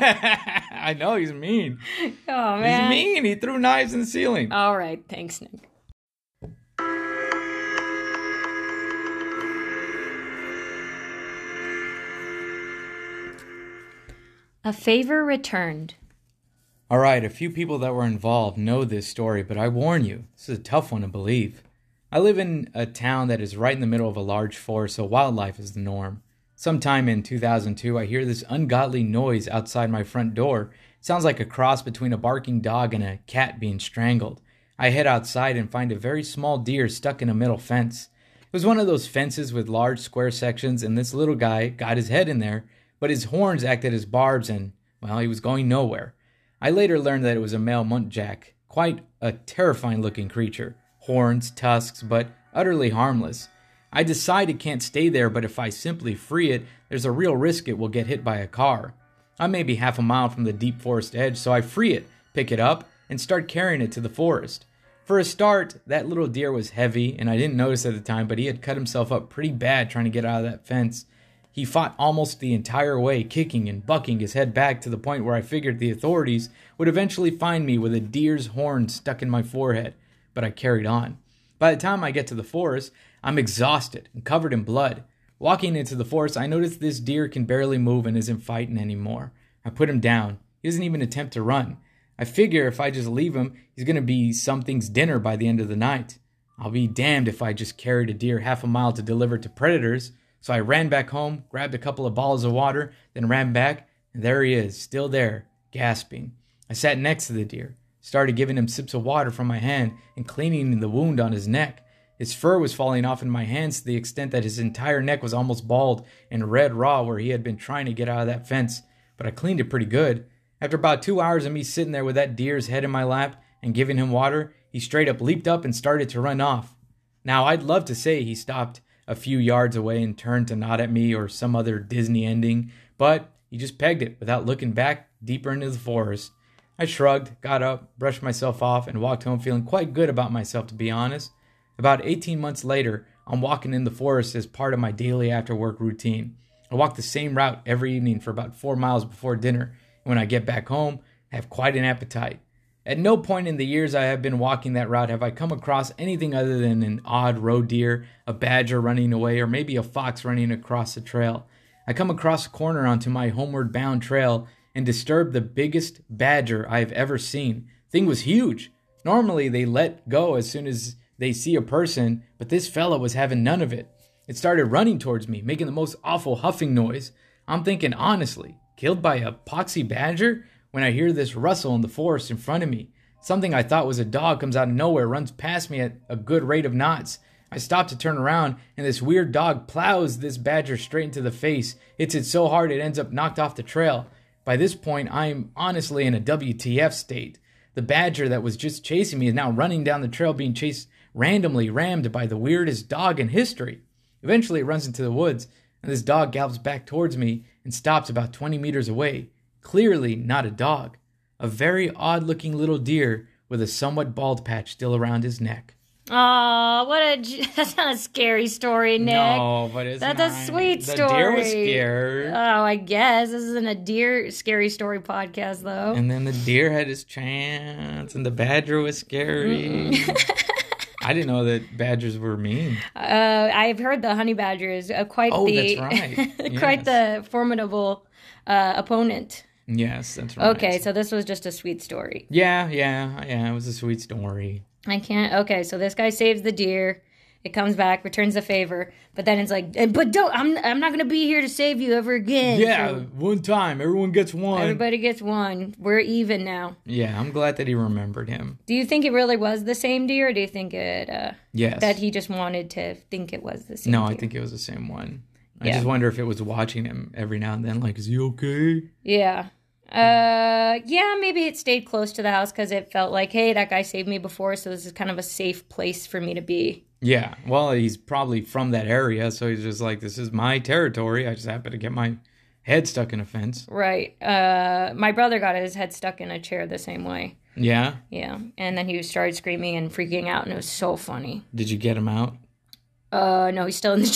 I know, he's mean. Oh, man. He's mean. He threw knives in the ceiling. All right, thanks, Nick. A favor returned. All right, a few people that were involved know this story, but I warn you, this is a tough one to believe. I live in a town that is right in the middle of a large forest, so wildlife is the norm. Sometime in two thousand two, I hear this ungodly noise outside my front door. It sounds like a cross between a barking dog and a cat being strangled. I head outside and find a very small deer stuck in a metal fence. It was one of those fences with large square sections, and this little guy got his head in there, but his horns acted as barbs and, well, he was going nowhere. I later learned that it was a male muntjac, quite a terrifying looking creature. Horns, tusks, but utterly harmless. I decide it can't stay there, but if I simply free it, there's a real risk it will get hit by a car. I'm maybe half a mile from the deep forest edge, so I free it, pick it up, and start carrying it to the forest. For a start, that little deer was heavy, and I didn't notice at the time, but he had cut himself up pretty bad trying to get out of that fence. He fought almost the entire way, kicking and bucking his head back to the point where I figured the authorities would eventually find me with a deer's horn stuck in my forehead, but I carried on. By the time I get to the forest, I'm exhausted and covered in blood. Walking into the forest, I notice this deer can barely move and isn't fighting anymore. I put him down. He doesn't even attempt to run. I figure if I just leave him, he's going to be something's dinner by the end of the night. I'll be damned if I just carried a deer half a mile to deliver to predators. So I ran back home, grabbed a couple of bottles of water, then ran back, and there he is, still there, gasping. I sat next to the deer. Started giving him sips of water from my hand and cleaning the wound on his neck. His fur was falling off in my hands to the extent that his entire neck was almost bald and red raw where he had been trying to get out of that fence, but I cleaned it pretty good. After about two hours of me sitting there with that deer's head in my lap and giving him water, he straight up leaped up and started to run off. Now, I'd love to say he stopped a few yards away and turned to nod at me or some other Disney ending, but he just pegged it without looking back deeper into the forest. I shrugged, got up, brushed myself off, and walked home feeling quite good about myself, to be honest. About eighteen months later, I'm walking in the forest as part of my daily after-work routine. I walk the same route every evening for about four miles before dinner, and when I get back home, I have quite an appetite. At no point in the years I have been walking that route have I come across anything other than an odd roe deer, a badger running away, or maybe a fox running across the trail. I come across a corner onto my homeward-bound trail and disturb the biggest badger I have ever seen. Thing was huge. Normally, they let go as soon as they see a person, but this fella was having none of it. It started running towards me, making the most awful huffing noise. I'm thinking, honestly, killed by a poxy badger? When I hear this rustle in the forest in front of me, something I thought was a dog comes out of nowhere, runs past me at a good rate of knots. I stop to turn around, and this weird dog plows this badger straight into the face, hits it so hard it ends up knocked off the trail. By this point, I'm honestly in a W T F state. The badger that was just chasing me is now running down the trail being chased randomly rammed by the weirdest dog in history. Eventually it runs into the woods, and this dog gallops back towards me and stops about twenty meters away. Clearly not a dog. A very odd-looking little deer with a somewhat bald patch still around his neck. Oh, what a... That's not a scary story, Nick. No, but it's That's not. a sweet the story. The deer was scared. Oh, I guess. This isn't a deer scary story podcast, though. And then the deer had his chance, and the badger was scary. I didn't know that badgers were mean. Uh, I've heard the honey badger is uh, quite oh, the... that's right. quite yes. the formidable uh, opponent. Yes, that's right. Okay, so this was just a sweet story. Yeah, yeah, yeah. It was a sweet story. I can't. Okay, so this guy saves the deer. It comes back, returns the favor, but then it's like, but don't. I'm. I'm not gonna be here to save you ever again. Yeah, so one time, everyone gets one. Everybody gets one. We're even now. Yeah, I'm glad that he remembered him. Do you think it really was the same deer, or do you think it? Uh, yes. That he just wanted to think it was the same. No, deer? I think it was the same one. I yeah. just wonder if it was watching him every now and then. Like, is he okay? Yeah. Uh, yeah, maybe it stayed close to the house because it felt like, hey, that guy saved me before, so this is kind of a safe place for me to be. Yeah, well, he's probably from that area, so he's just like, this is my territory. I just happen to get my head stuck in a fence. Right. Uh, my brother got his head stuck in a chair the same way. Yeah? Yeah, and then he started screaming and freaking out, and it was so funny. Did you get him out? Uh, no, he's still in the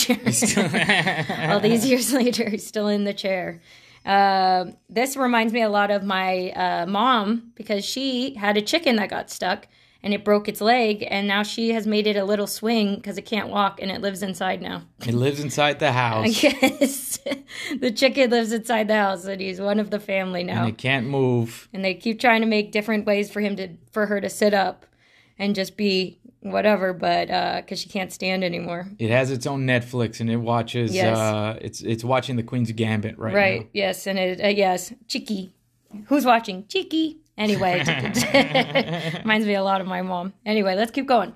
chair. All these years later, he's still in the chair. Uh, this reminds me a lot of my uh, mom because she had a chicken that got stuck and it broke its leg, and now she has made it a little swing because it can't walk and it lives inside now. It lives inside the house. Yes. The chicken lives inside the house and he's one of the family now. And it can't move. And they keep trying to make different ways for him to for her to sit up and just be whatever, but uh because she can't stand anymore. It has its own Netflix and it watches yes. uh it's it's watching the Queen's Gambit right, right now. Yes, and it uh, yes Chicky, who's watching Chicky anyway. Reminds me a lot of my mom. Anyway, let's keep going.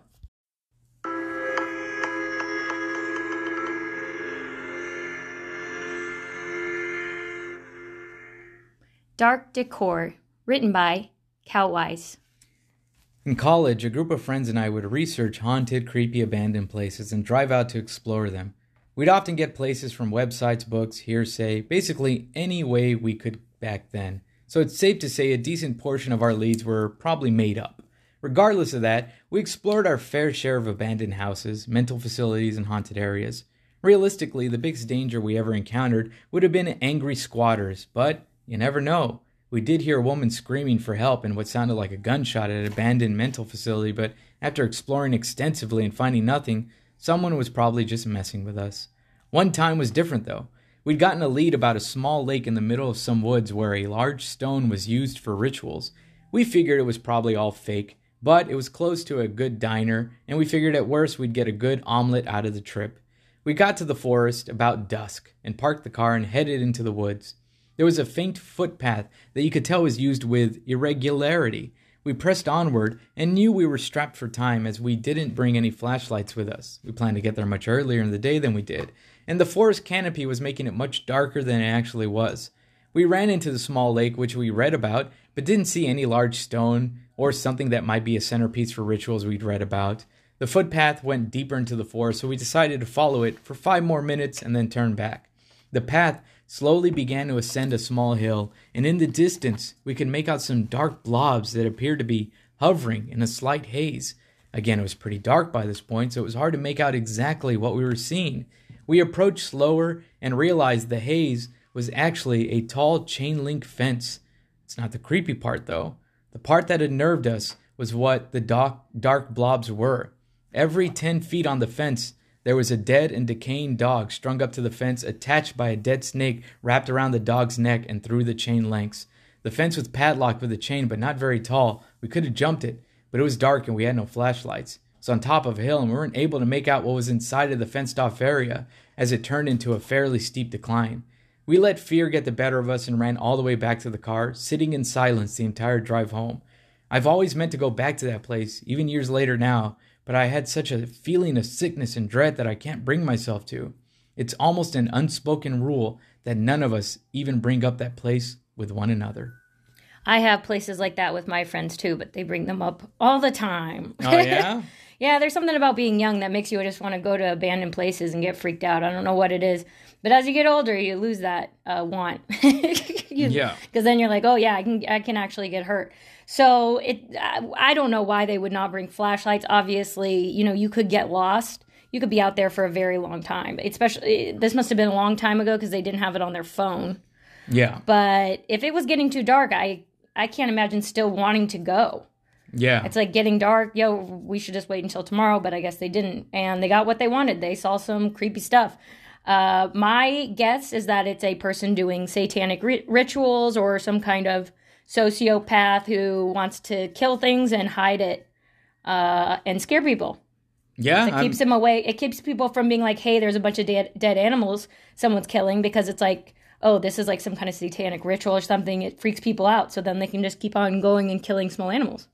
Dark Decor, written by Cowwise. In college, a group of friends and I would research haunted, creepy, abandoned places and drive out to explore them. We'd often get places from websites, books, hearsay, basically any way we could back then. So it's safe to say a decent portion of our leads were probably made up. Regardless of that, we explored our fair share of abandoned houses, mental facilities, and haunted areas. Realistically, the biggest danger we ever encountered would have been angry squatters, but you never know. We did hear a woman screaming for help in what sounded like a gunshot at an abandoned mental facility, but after exploring extensively and finding nothing, someone was probably just messing with us. One time was different, though. We'd gotten a lead about a small lake in the middle of some woods where a large stone was used for rituals. We figured it was probably all fake, but it was close to a good diner, and we figured at worst we'd get a good omelet out of the trip. We got to the forest about dusk and parked the car and headed into the woods. There was a faint footpath that you could tell was used with irregularity. We pressed onward and knew we were strapped for time as we didn't bring any flashlights with us. We planned to get there much earlier in the day than we did, and the forest canopy was making it much darker than it actually was. We ran into the small lake which we read about, but didn't see any large stone or something that might be a centerpiece for rituals we'd read about. The footpath went deeper into the forest, so we decided to follow it for five more minutes and then turn back. The path slowly began to ascend a small hill, and in the distance we could make out some dark blobs that appeared to be hovering in a slight haze. Again, it was pretty dark by this point, so it was hard to make out exactly what we were seeing. We approached slower and realized the haze was actually a tall chain link fence. It's not the creepy part, though. The part that unnerved us was what the dark, dark blobs were. Every ten feet on the fence, there was a dead and decaying dog strung up to the fence, attached by a dead snake wrapped around the dog's neck and through the chain lengths. The fence was padlocked with a chain, but not very tall. We could have jumped it, but it was dark and we had no flashlights. It's on top of a hill, and we weren't able to make out what was inside of the fenced-off area, as it turned into a fairly steep decline. We let fear get the better of us and ran all the way back to the car, sitting in silence the entire drive home. I've always meant to go back to that place, even years later now, but I had such a feeling of sickness and dread that I can't bring myself to. It's almost an unspoken rule that none of us even bring up that place with one another. I have places like that with my friends too, but they bring them up all the time. Oh, yeah? Yeah, there's something about being young that makes you just want to go to abandoned places and get freaked out. I don't know what it is. But as you get older, you lose that uh, want. you, yeah. Because then you're like, oh, yeah, I can I can actually get hurt. So it I, I don't know why they would not bring flashlights. Obviously, you know, you could get lost. You could be out there for a very long time. Especially, this must have been a long time ago because they didn't have it on their phone. Yeah. But if it was getting too dark, I, I can't imagine still wanting to go. Yeah. It's like getting dark. Yo, we should just wait until tomorrow, but I guess they didn't. And they got what they wanted. They saw some creepy stuff. Uh, my guess is that it's a person doing satanic ri- rituals or some kind of sociopath who wants to kill things and hide it uh, and scare people. Yeah. It keeps them away. It keeps people from being like, hey, there's a bunch of dead, dead animals someone's killing, because it's like, oh, this is like some kind of satanic ritual or something. It freaks people out. So then they can just keep on going and killing small animals.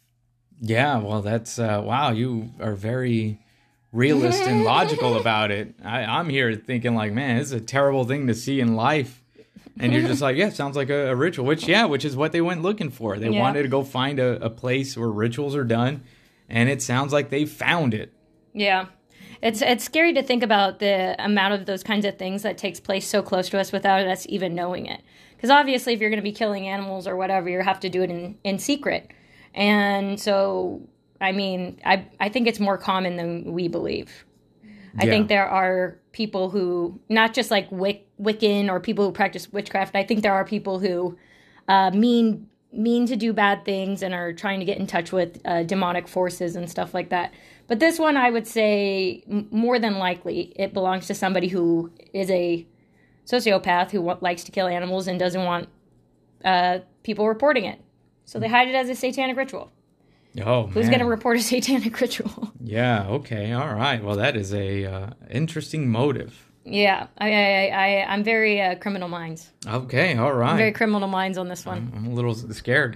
Yeah, well, that's, uh, wow, you are very realist and logical about it. I, I'm here thinking like, man, this is a terrible thing to see in life. And you're just like, yeah, sounds like a, a ritual, which, yeah, which is what they went looking for. They Yeah. wanted to go find a, a place where rituals are done, and it sounds like they found it. Yeah. It's it's scary to think about the amount of those kinds of things that takes place so close to us without us even knowing it. Because obviously if you're going to be killing animals or whatever, you have to do it in, in secret. And so, I mean, I I think it's more common than we believe. I Yeah. think there are people who, not just like Wic- Wiccan or people who practice witchcraft, I think there are people who uh, mean mean to do bad things and are trying to get in touch with uh, demonic forces and stuff like that. But this one, I would say, m- more than likely, it belongs to somebody who is a sociopath who w- likes to kill animals and doesn't want uh, people reporting it. So they hide it as a satanic ritual. Oh, Who's man. going to report a satanic ritual? Yeah, okay, all right. Well, that is a uh, interesting motive. Yeah, I, I, I, I'm very uh, criminal minds. Okay, all right. I'm very criminal minds on this one. I'm, I'm a little scared.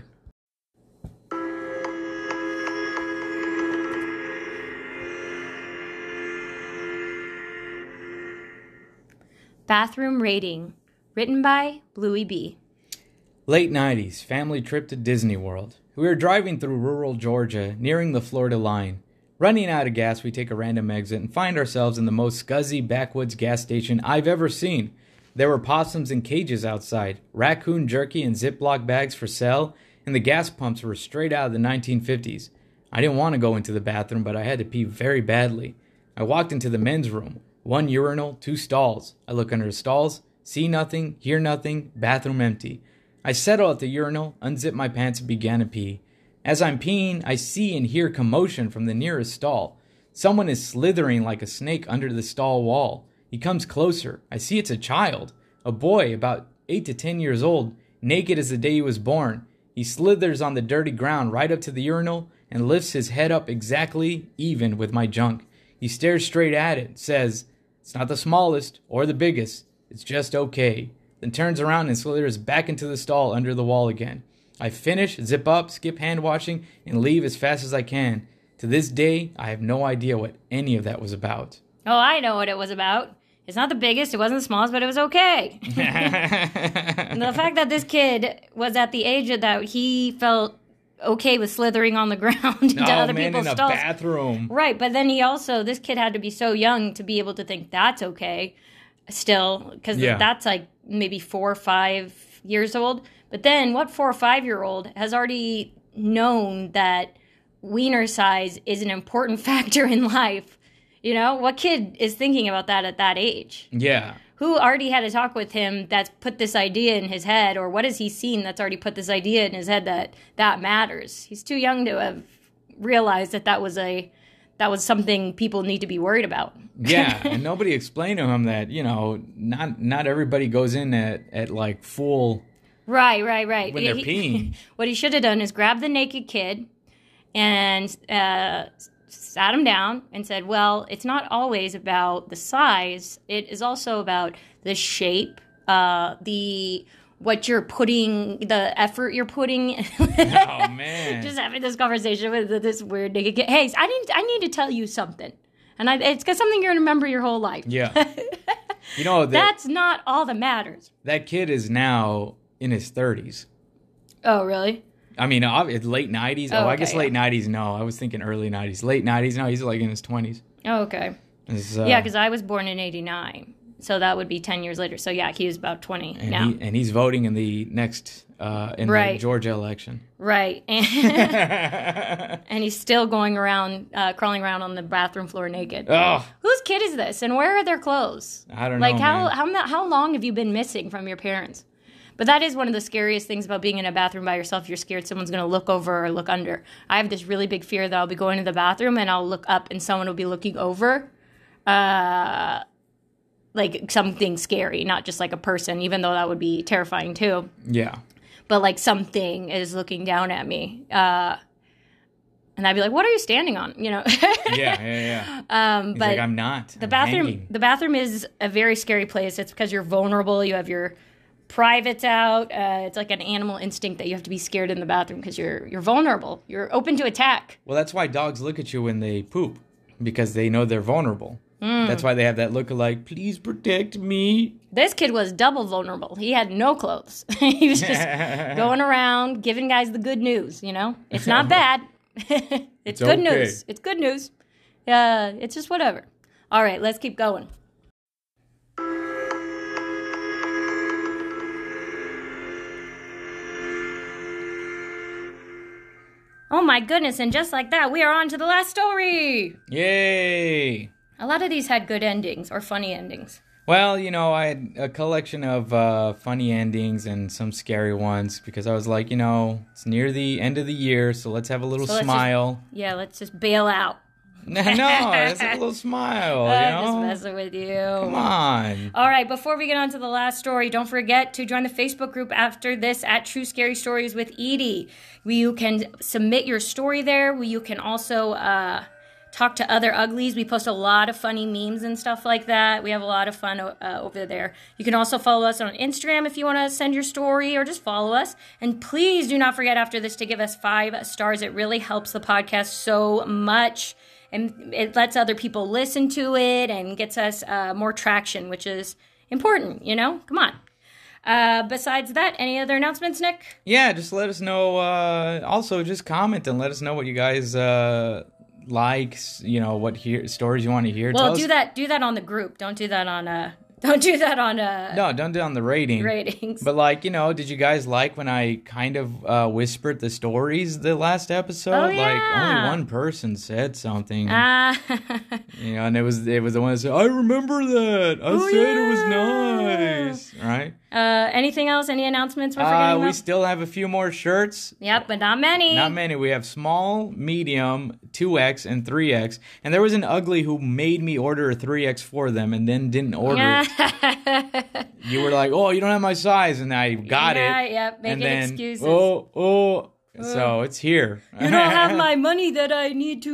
Bathroom Rating, written by Bluey B. Late nineties, family trip to Disney World. We were driving through rural Georgia, nearing the Florida line. Running out of gas, we take a random exit and find ourselves in the most scuzzy backwoods gas station I've ever seen. There were possums in cages outside, raccoon jerky in Ziploc bags for sale, and the gas pumps were straight out of the nineteen fifties. I didn't want to go into the bathroom, but I had to pee very badly. I walked into the men's room. One urinal, two stalls. I look under the stalls, see nothing, hear nothing, bathroom empty. I settle at the urinal, unzip my pants, and began to pee. As I'm peeing, I see and hear commotion from the nearest stall. Someone is slithering like a snake under the stall wall. He comes closer. I see it's a child, a boy about eight to ten years old, naked as the day he was born. He slithers on the dirty ground right up to the urinal and lifts his head up exactly even with my junk. He stares straight at it, says, "It's not the smallest or the biggest. It's just okay." Then turns around and slithers back into the stall under the wall again. I finish, zip up, skip hand washing, and leave as fast as I can. To this day, I have no idea what any of that was about. Oh, I know what it was about. It's not the biggest, it wasn't the smallest, but it was okay. The fact that this kid was at the age that he felt okay with slithering on the ground into oh, other man, people's in a stalls. bathroom. Right, but then he also, this kid had to be so young to be able to think that's okay still, because Yeah. that's like maybe four or five years old. But then what four or five-year-old has already known that wiener size is an important factor in life? You know, what kid is thinking about that at that age? Yeah. Who already had a talk with him that's put this idea in his head, or what has he seen that's already put this idea in his head that that matters? He's too young to have realized that that was a that was something people need to be worried about. Yeah, and nobody explained to him that, you know, not not everybody goes in at, at like full Right, right, right. when they're He- peeing. What he should have done is grab the naked kid and uh, sat him down and said, well, it's not always about the size. It is also about the shape, uh, the what you're putting, the effort you're putting. Oh, man. Just having this conversation with this weird naked kid. Hey, I need, I need to tell you something. And I, it's got something you're going to remember your whole life. Yeah. You know, that, That's not all that matters. that kid is now in his thirties. Oh, really? I mean, ob- it's late nineties. Oh, Oh, I guess okay, late yeah. nineties, no. I was thinking early nineties. Late nineties, no, he's like in his twenties. Oh, okay. It's, uh, Yeah, because I was born in eighty-nine. So that would be ten years later. So yeah, he was about twenty and, now. he, and he's voting in the next, uh, in the Right. Georgia election. Right. And, and he's still going around, uh, crawling around on the bathroom floor naked. Oh, Whose kid is this? And where are their clothes? I don't Like, know, how, man. how, ma- how long have you been missing from your parents? But that is one of the scariest things about being in a bathroom by yourself. You're scared someone's going to look over or look under. I have this really big fear that I'll be going to the bathroom and I'll look up and someone will be looking over. Uh, like something scary, not just like a person, even though that would be terrifying too. Yeah. But like something is looking down at me. Uh, and I'd be like, what are you standing on? You know? Yeah, yeah, yeah. um, He's but like, I'm not. the I'm bathroom, hanging. the bathroom is a very scary place. It's because you're vulnerable. You have your privates out. Uh, it's like an animal instinct that you have to be scared in the bathroom because you're you're vulnerable. You're open to attack. Well, that's why dogs look at you when they poop, because they know they're vulnerable. Mm. That's why they have that look of like, please protect me. This kid was double vulnerable. He had no clothes. He was just going around giving guys the good news, you know? It's not bad. it's, It's good okay. news. It's good news. Uh, it's just whatever. All right, let's keep going. Oh my goodness, and just like that, we are on to the last story. Yay. A lot of these had good endings or funny endings. Well, you know, I had a collection of uh, funny endings and some scary ones because I was like, you know, it's near the end of the year, so let's have a little So let's smile. Yeah, let's just bail out. No, let's have a little smile, you I'm just know? messing with you. Come on. All right, before we get on to the last story, don't forget to join the Facebook group after this at True Scary Stories with Edie. You can submit your story there. You can also uh, talk to other uglies. We post a lot of funny memes and stuff like that. We have a lot of fun uh, over there. You can also follow us on Instagram if you want to send your story or just follow us. And please do not forget after this to give us five stars. It really helps the podcast so much. And it lets other people listen to it and gets us uh, more traction, which is important, you know? Come on. Uh, besides that, any other announcements, Nick? Yeah, just let us know. Uh, also, just comment and let us know what you guys uh, like, you know, what hear- stories you want to hear. Well, Tell do us- that. Do that on the group. Don't do that on. Uh, don't do that on uh, No, don't do it on the rating. ratings. But, like, you know, did you guys like when I kind of uh, whispered the stories the last episode? Oh, Like, yeah. only one person said something. Ah, You know, and it was it was the one that said, I remember that. I Oh, said it was yeah. nice. Right? uh, anything else? Any announcements we're Uh, forgetting we about? still have a few more shirts. Yep, but not many. Not many. We have small, medium, two X, and three X. And there was an ugly who made me order a three X for them and then didn't order it. You were like, oh, you don't have my size. And I got Yeah, it. yep, making and then, excuses. Oh, oh. So it's here. You don't have my money that I need to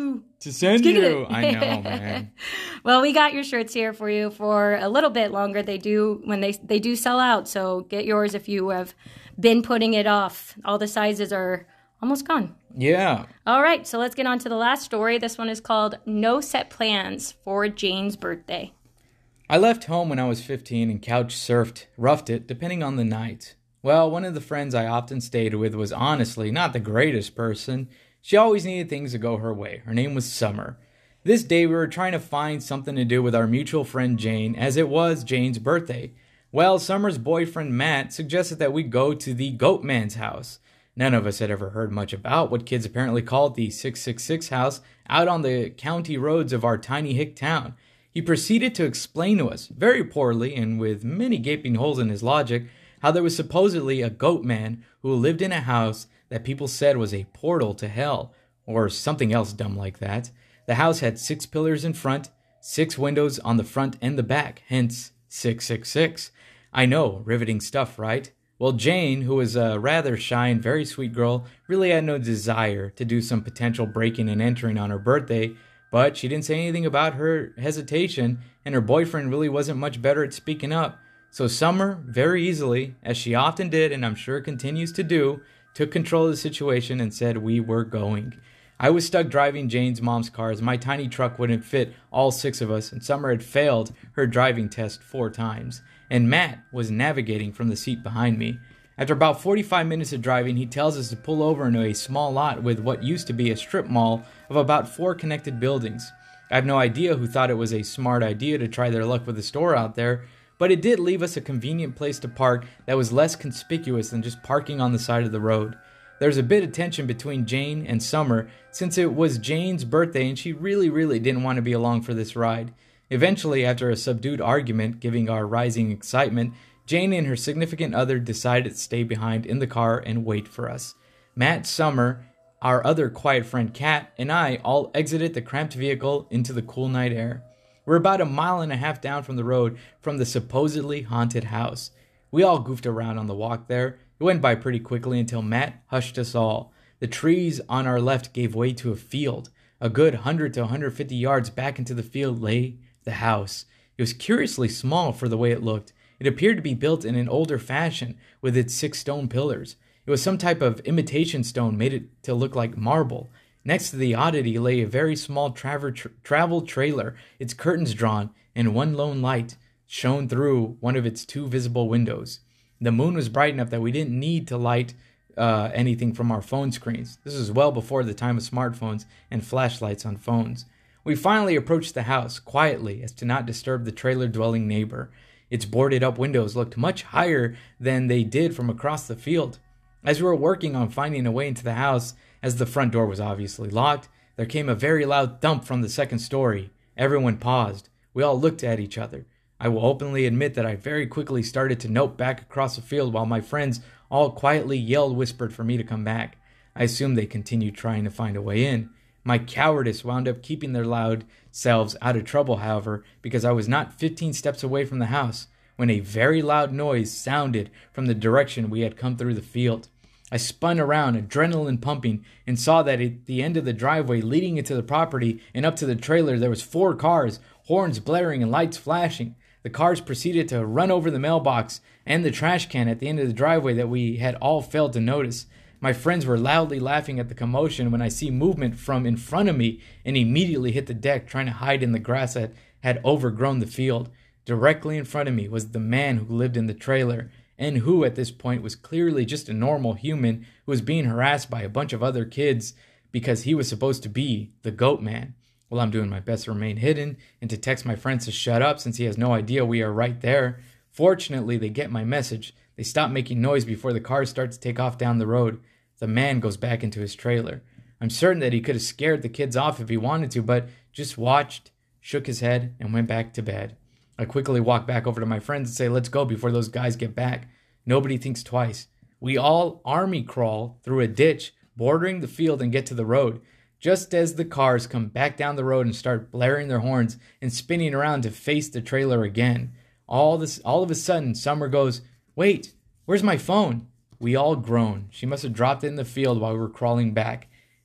to send you. I know, man. Well, we got your shirts here for you for a little bit longer. They do when they they do sell out, so get yours if you have been putting it off. All the sizes are almost gone. Yeah. All right, so let's get on to the last story. This one is called No Set Plans for Jane's Birthday. I left home when I was fifteen and couch surfed, roughed it, depending on the night. Well, one of the friends I often stayed with was honestly not the greatest person. She always needed things to go her way. Her name was Summer. This day we were trying to find something to do with our mutual friend Jane, as it was Jane's birthday. Well, Summer's boyfriend Matt suggested that we go to the Goat Man's house. None of us had ever heard much about what kids apparently called the six six six house out on the county roads of our tiny hick town. He proceeded to explain to us, very poorly and with many gaping holes in his logic, how there was supposedly a goat man who lived in a house that people said was a portal to hell, or something else dumb like that. The house had six pillars in front, six windows on the front and the back, hence six six six. I know, riveting stuff, right? Well, Jane, who was a rather shy and very sweet girl, really had no desire to do some potential breaking and entering on her birthday, but she didn't say anything about her hesitation, and her boyfriend really wasn't much better at speaking up. So Summer, very easily, as she often did and I'm sure continues to do, took control of the situation and said we were going. I was stuck driving Jane's mom's car as my tiny truck wouldn't fit all six of us, and Summer had failed her driving test four times, and Matt was navigating from the seat behind me. After about forty-five minutes of driving, he tells us to pull over into a small lot with what used to be a strip mall of about four connected buildings. I have no idea who thought it was a smart idea to try their luck with a store out there, but it did leave us a convenient place to park that was less conspicuous than just parking on the side of the road. There was a bit of tension between Jane and Summer since it was Jane's birthday and she really, really didn't want to be along for this ride. Eventually, after a subdued argument giving our rising excitement, Jane and her significant other decided to stay behind in the car and wait for us. Matt, Summer, our other quiet friend Kat, and I all exited the cramped vehicle into the cool night air. We're about a mile and a half down from the road from the supposedly haunted house. We all goofed around on the walk there. It went by pretty quickly until Matt hushed us all. The trees on our left gave way to a field. A good one hundred to one hundred fifty yards back into the field lay the house. It was curiously small for the way it looked. It appeared to be built in an older fashion with its six stone pillars. It was some type of imitation stone made it to look like marble. Next to the oddity lay a very small traver- tra- travel trailer, its curtains drawn, and one lone light shone through one of its two visible windows. The moon was bright enough that we didn't need to light uh, anything from our phone screens. This was well before the time of smartphones and flashlights on phones. We finally approached the house, quietly, as to not disturb the trailer-dwelling neighbor. Its boarded-up windows looked much higher than they did from across the field. As we were working on finding a way into the house, as the front door was obviously locked, there came a very loud thump from the second story. Everyone paused. We all looked at each other. I will openly admit that I very quickly started to nope back across the field while my friends all quietly yelled whispered for me to come back. I assumed they continued trying to find a way in. My cowardice wound up keeping their loud selves out of trouble, however, because I was not fifteen steps away from the house when a very loud noise sounded from the direction we had come through the field. I spun around, adrenaline pumping, and saw that at the end of the driveway leading into the property and up to the trailer there was four cars, horns blaring and lights flashing. The cars proceeded to run over the mailbox and the trash can at the end of the driveway that we had all failed to notice. My friends were loudly laughing at the commotion when I see movement from in front of me and immediately hit the deck trying to hide in the grass that had overgrown the field. Directly in front of me was the man who lived in the trailer and who at this point was clearly just a normal human who was being harassed by a bunch of other kids because he was supposed to be the goat man. Well, I'm doing my best to remain hidden and to text my friends to shut up since he has no idea we are right there. Fortunately, they get my message. They stop making noise before the cars start to take off down the road. The man goes back into his trailer. I'm certain that he could have scared the kids off if he wanted to, but just watched, shook his head, and went back to bed. I quickly walk back over to my friends and say, let's go before those guys get back. Nobody thinks twice. We all army crawl through a ditch bordering the field and get to the road. Just as the cars come back down the road and start blaring their horns and spinning around to face the trailer again, all this, all of a sudden, Summer goes, wait, where's my phone? We all groan. She must have dropped it in the field while we were crawling back.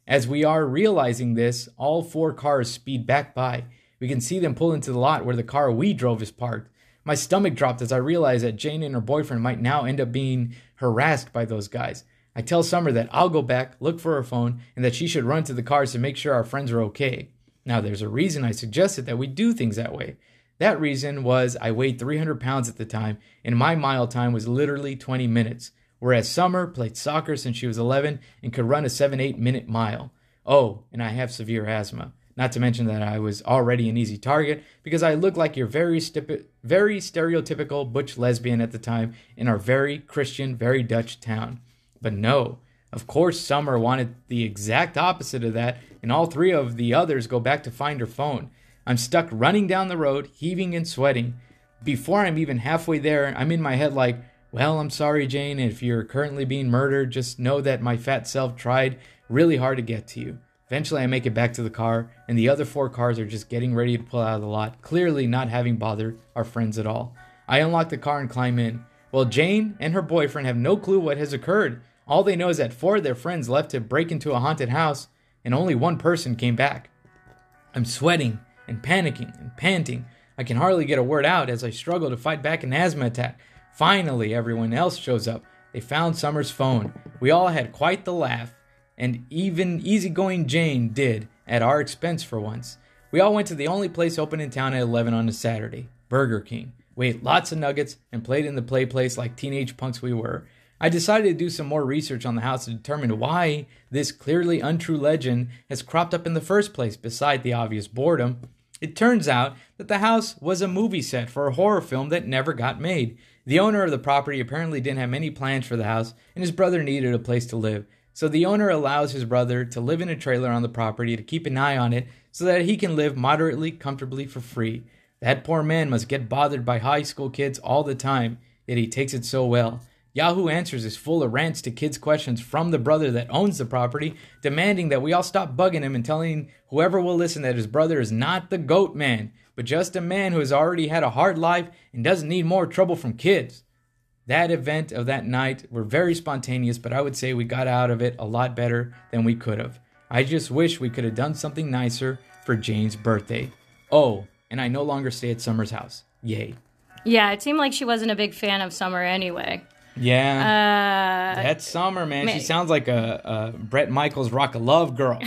As we are realizing this, all four cars speed back by. We can see them pull into the lot where the car we drove is parked. My stomach dropped as I realized that Jane and her boyfriend might now end up being harassed by those guys. I tell Summer that I'll go back, look for her phone, and that she should run to the cars to make sure our friends are okay. Now, there's a reason I suggested that we do things that way. That reason was I weighed three hundred pounds at the time, and my mile time was literally twenty minutes, whereas Summer played soccer since she was eleven and could run a seven eight minute mile. Oh, and I have severe asthma. Not to mention that I was already an easy target because I looked like your very stipi- very stereotypical butch lesbian at the time in our very Christian, very Dutch town. But no, of course Summer wanted the exact opposite of that, and all three of the others go back to find her phone. I'm stuck running down the road, heaving and sweating. Before I'm even halfway there, I'm in my head like, well, I'm sorry, Jane, if you're currently being murdered, just know that my fat self tried really hard to get to you. Eventually, I make it back to the car, and the other four cars are just getting ready to pull out of the lot, clearly not having bothered our friends at all. I unlock the car and climb in. Well, Jane and her boyfriend have no clue what has occurred. All they know is that four of their friends left to break into a haunted house, and only one person came back. I'm sweating and panicking and panting. I can hardly get a word out as I struggle to fight back an asthma attack. Finally, everyone else shows up. They found Summer's phone. We all had quite the laugh. And even easygoing Jane did, at our expense for once. We all went to the only place open in town at eleven on a Saturday, Burger King. We ate lots of nuggets and played in the play place like teenage punks we were. I decided to do some more research on the house to determine why this clearly untrue legend has cropped up in the first place, beside the obvious boredom. It turns out that the house was a movie set for a horror film that never got made. The owner of the property apparently didn't have many plans for the house, and his brother needed a place to live. So the owner allows his brother to live in a trailer on the property to keep an eye on it so that he can live moderately comfortably for free. That poor man must get bothered by high school kids all the time, yet he takes it so well. Yahoo Answers is full of rants to kids' questions from the brother that owns the property, demanding that we all stop bugging him and telling whoever will listen that his brother is not the goat man, but just a man who has already had a hard life and doesn't need more trouble from kids. That event of that night were very spontaneous, but I would say we got out of it a lot better than we could have. I just wish we could have done something nicer for Jane's birthday. Oh, and I no longer stay at Summer's house. Yay. Yeah, it seemed like she wasn't a big fan of Summer anyway. Yeah. Uh, That's Summer, man. ma- She sounds like a, a Bret Michaels Rock of Love girl.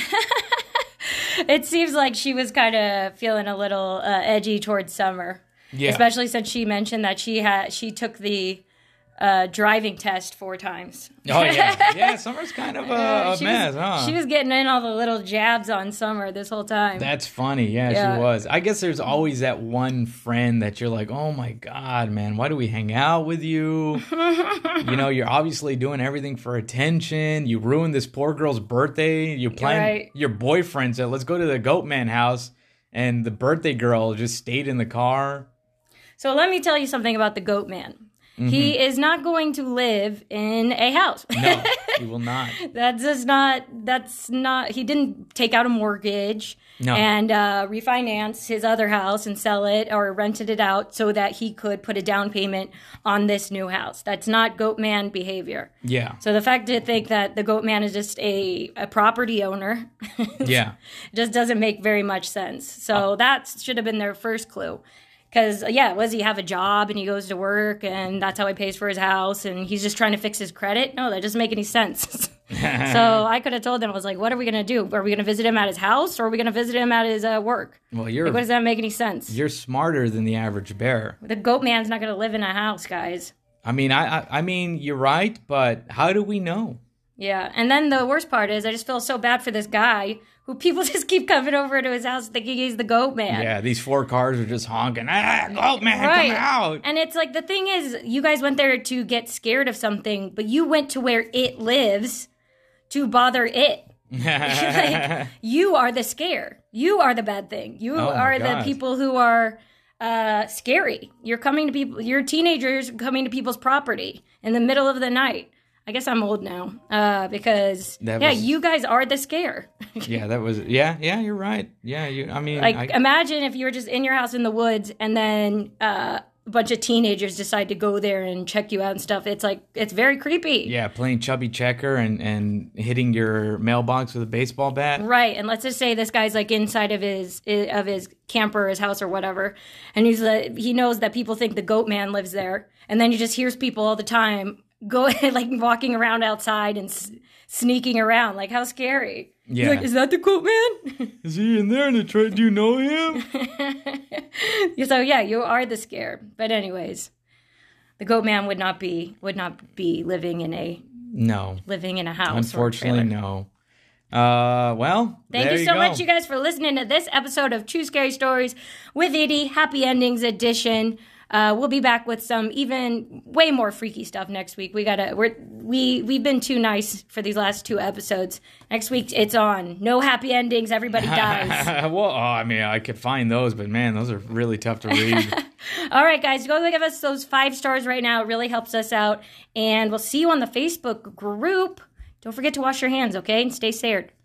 It seems like she was kind of feeling a little uh, edgy towards Summer. Yeah. Especially since she mentioned that she had she took the uh, driving test four times. Oh, yeah. Yeah, Summer's kind of a, Uh, a she mess, was, huh? She was getting in all the little jabs on Summer this whole time. That's funny. Yeah, Yeah. she was. I guess there's always that one friend that you're like, oh my God, man, why do we hang out with you? You know, you're obviously doing everything for attention. You ruined this poor girl's birthday. You planned Right. your boyfriend said, let's go to the Goat Man house. And the birthday girl just stayed in the car. So let me tell you something about the Goat Man. He is not going to live in a house. No, he will not. That's just not, that's not, he didn't take out a mortgage No. and uh, refinance his other house and sell it or rented it out so that he could put a down payment on this new house. That's not Goat Man behavior. Yeah. So the fact to think that the Goat Man is just a, a property owner Yeah. just doesn't make very much sense. So that should have been their first clue. Because, yeah, was he have a job and he goes to work and that's how he pays for his house and he's just trying to fix his credit? No, that doesn't make any sense. So I could have told them, I was like, what are we going to do? Are we going to visit him at his house or are we going to visit him at his uh, work? Well, you're Like, what does that make any sense? you're smarter than the average bear. The Goat Man's not going to live in a house, guys. I mean, I, I I mean, you're right, but how do we know? Yeah, and then the worst part is I just feel so bad for this guy who people just keep coming over to his house thinking he's the Goat Man. Yeah, these four cars are just honking. Ah, Goat Man, Right. come out. And it's like, the thing is, you guys went there to get scared of something, but you went to where it lives to bother it. Like, you are the scare. You are the bad thing. You Oh, my are the God. people who are uh, scary. You're coming to people, you're teenagers coming to people's property in the middle of the night. I guess I'm old now uh, because, That yeah, was- you guys are the scare. Yeah, that was. Yeah, yeah, you're right. Yeah, you. I mean, Like, I, imagine if you were just in your house in the woods and then uh, a bunch of teenagers decide to go there and check you out and stuff. It's like, it's very creepy. Yeah, playing chubby checker and, and hitting your mailbox with a baseball bat. Right. And let's just say this guy's like inside of his of his camper, his house or whatever. And he's like, he knows that people think the goat man lives there. And then he just hears people all the time go like walking around outside and s- sneaking around. Like, how scary. Yeah. He's like, is that the goat man? Is he in there? And try, do you know him? So yeah, you are the scare. But anyways, the goat man would not be would not be living in a No. living in a house. Unfortunately, no. Uh, well, Thank there you so go. much, you guys, for listening to this episode of True Scary Stories with Edie, Happy Endings Edition. Uh, we'll be back with some even way more freaky stuff next week. We gotta, we're, we, we've been too nice for these last two episodes. Next week, it's on. No happy endings. Everybody dies. Well, oh, I mean, I could find those, but man, those are really tough to read. All right, guys, go give us those five stars right now. It really helps us out. And we'll see you on the Facebook group. Don't forget to wash your hands, okay? And stay scared.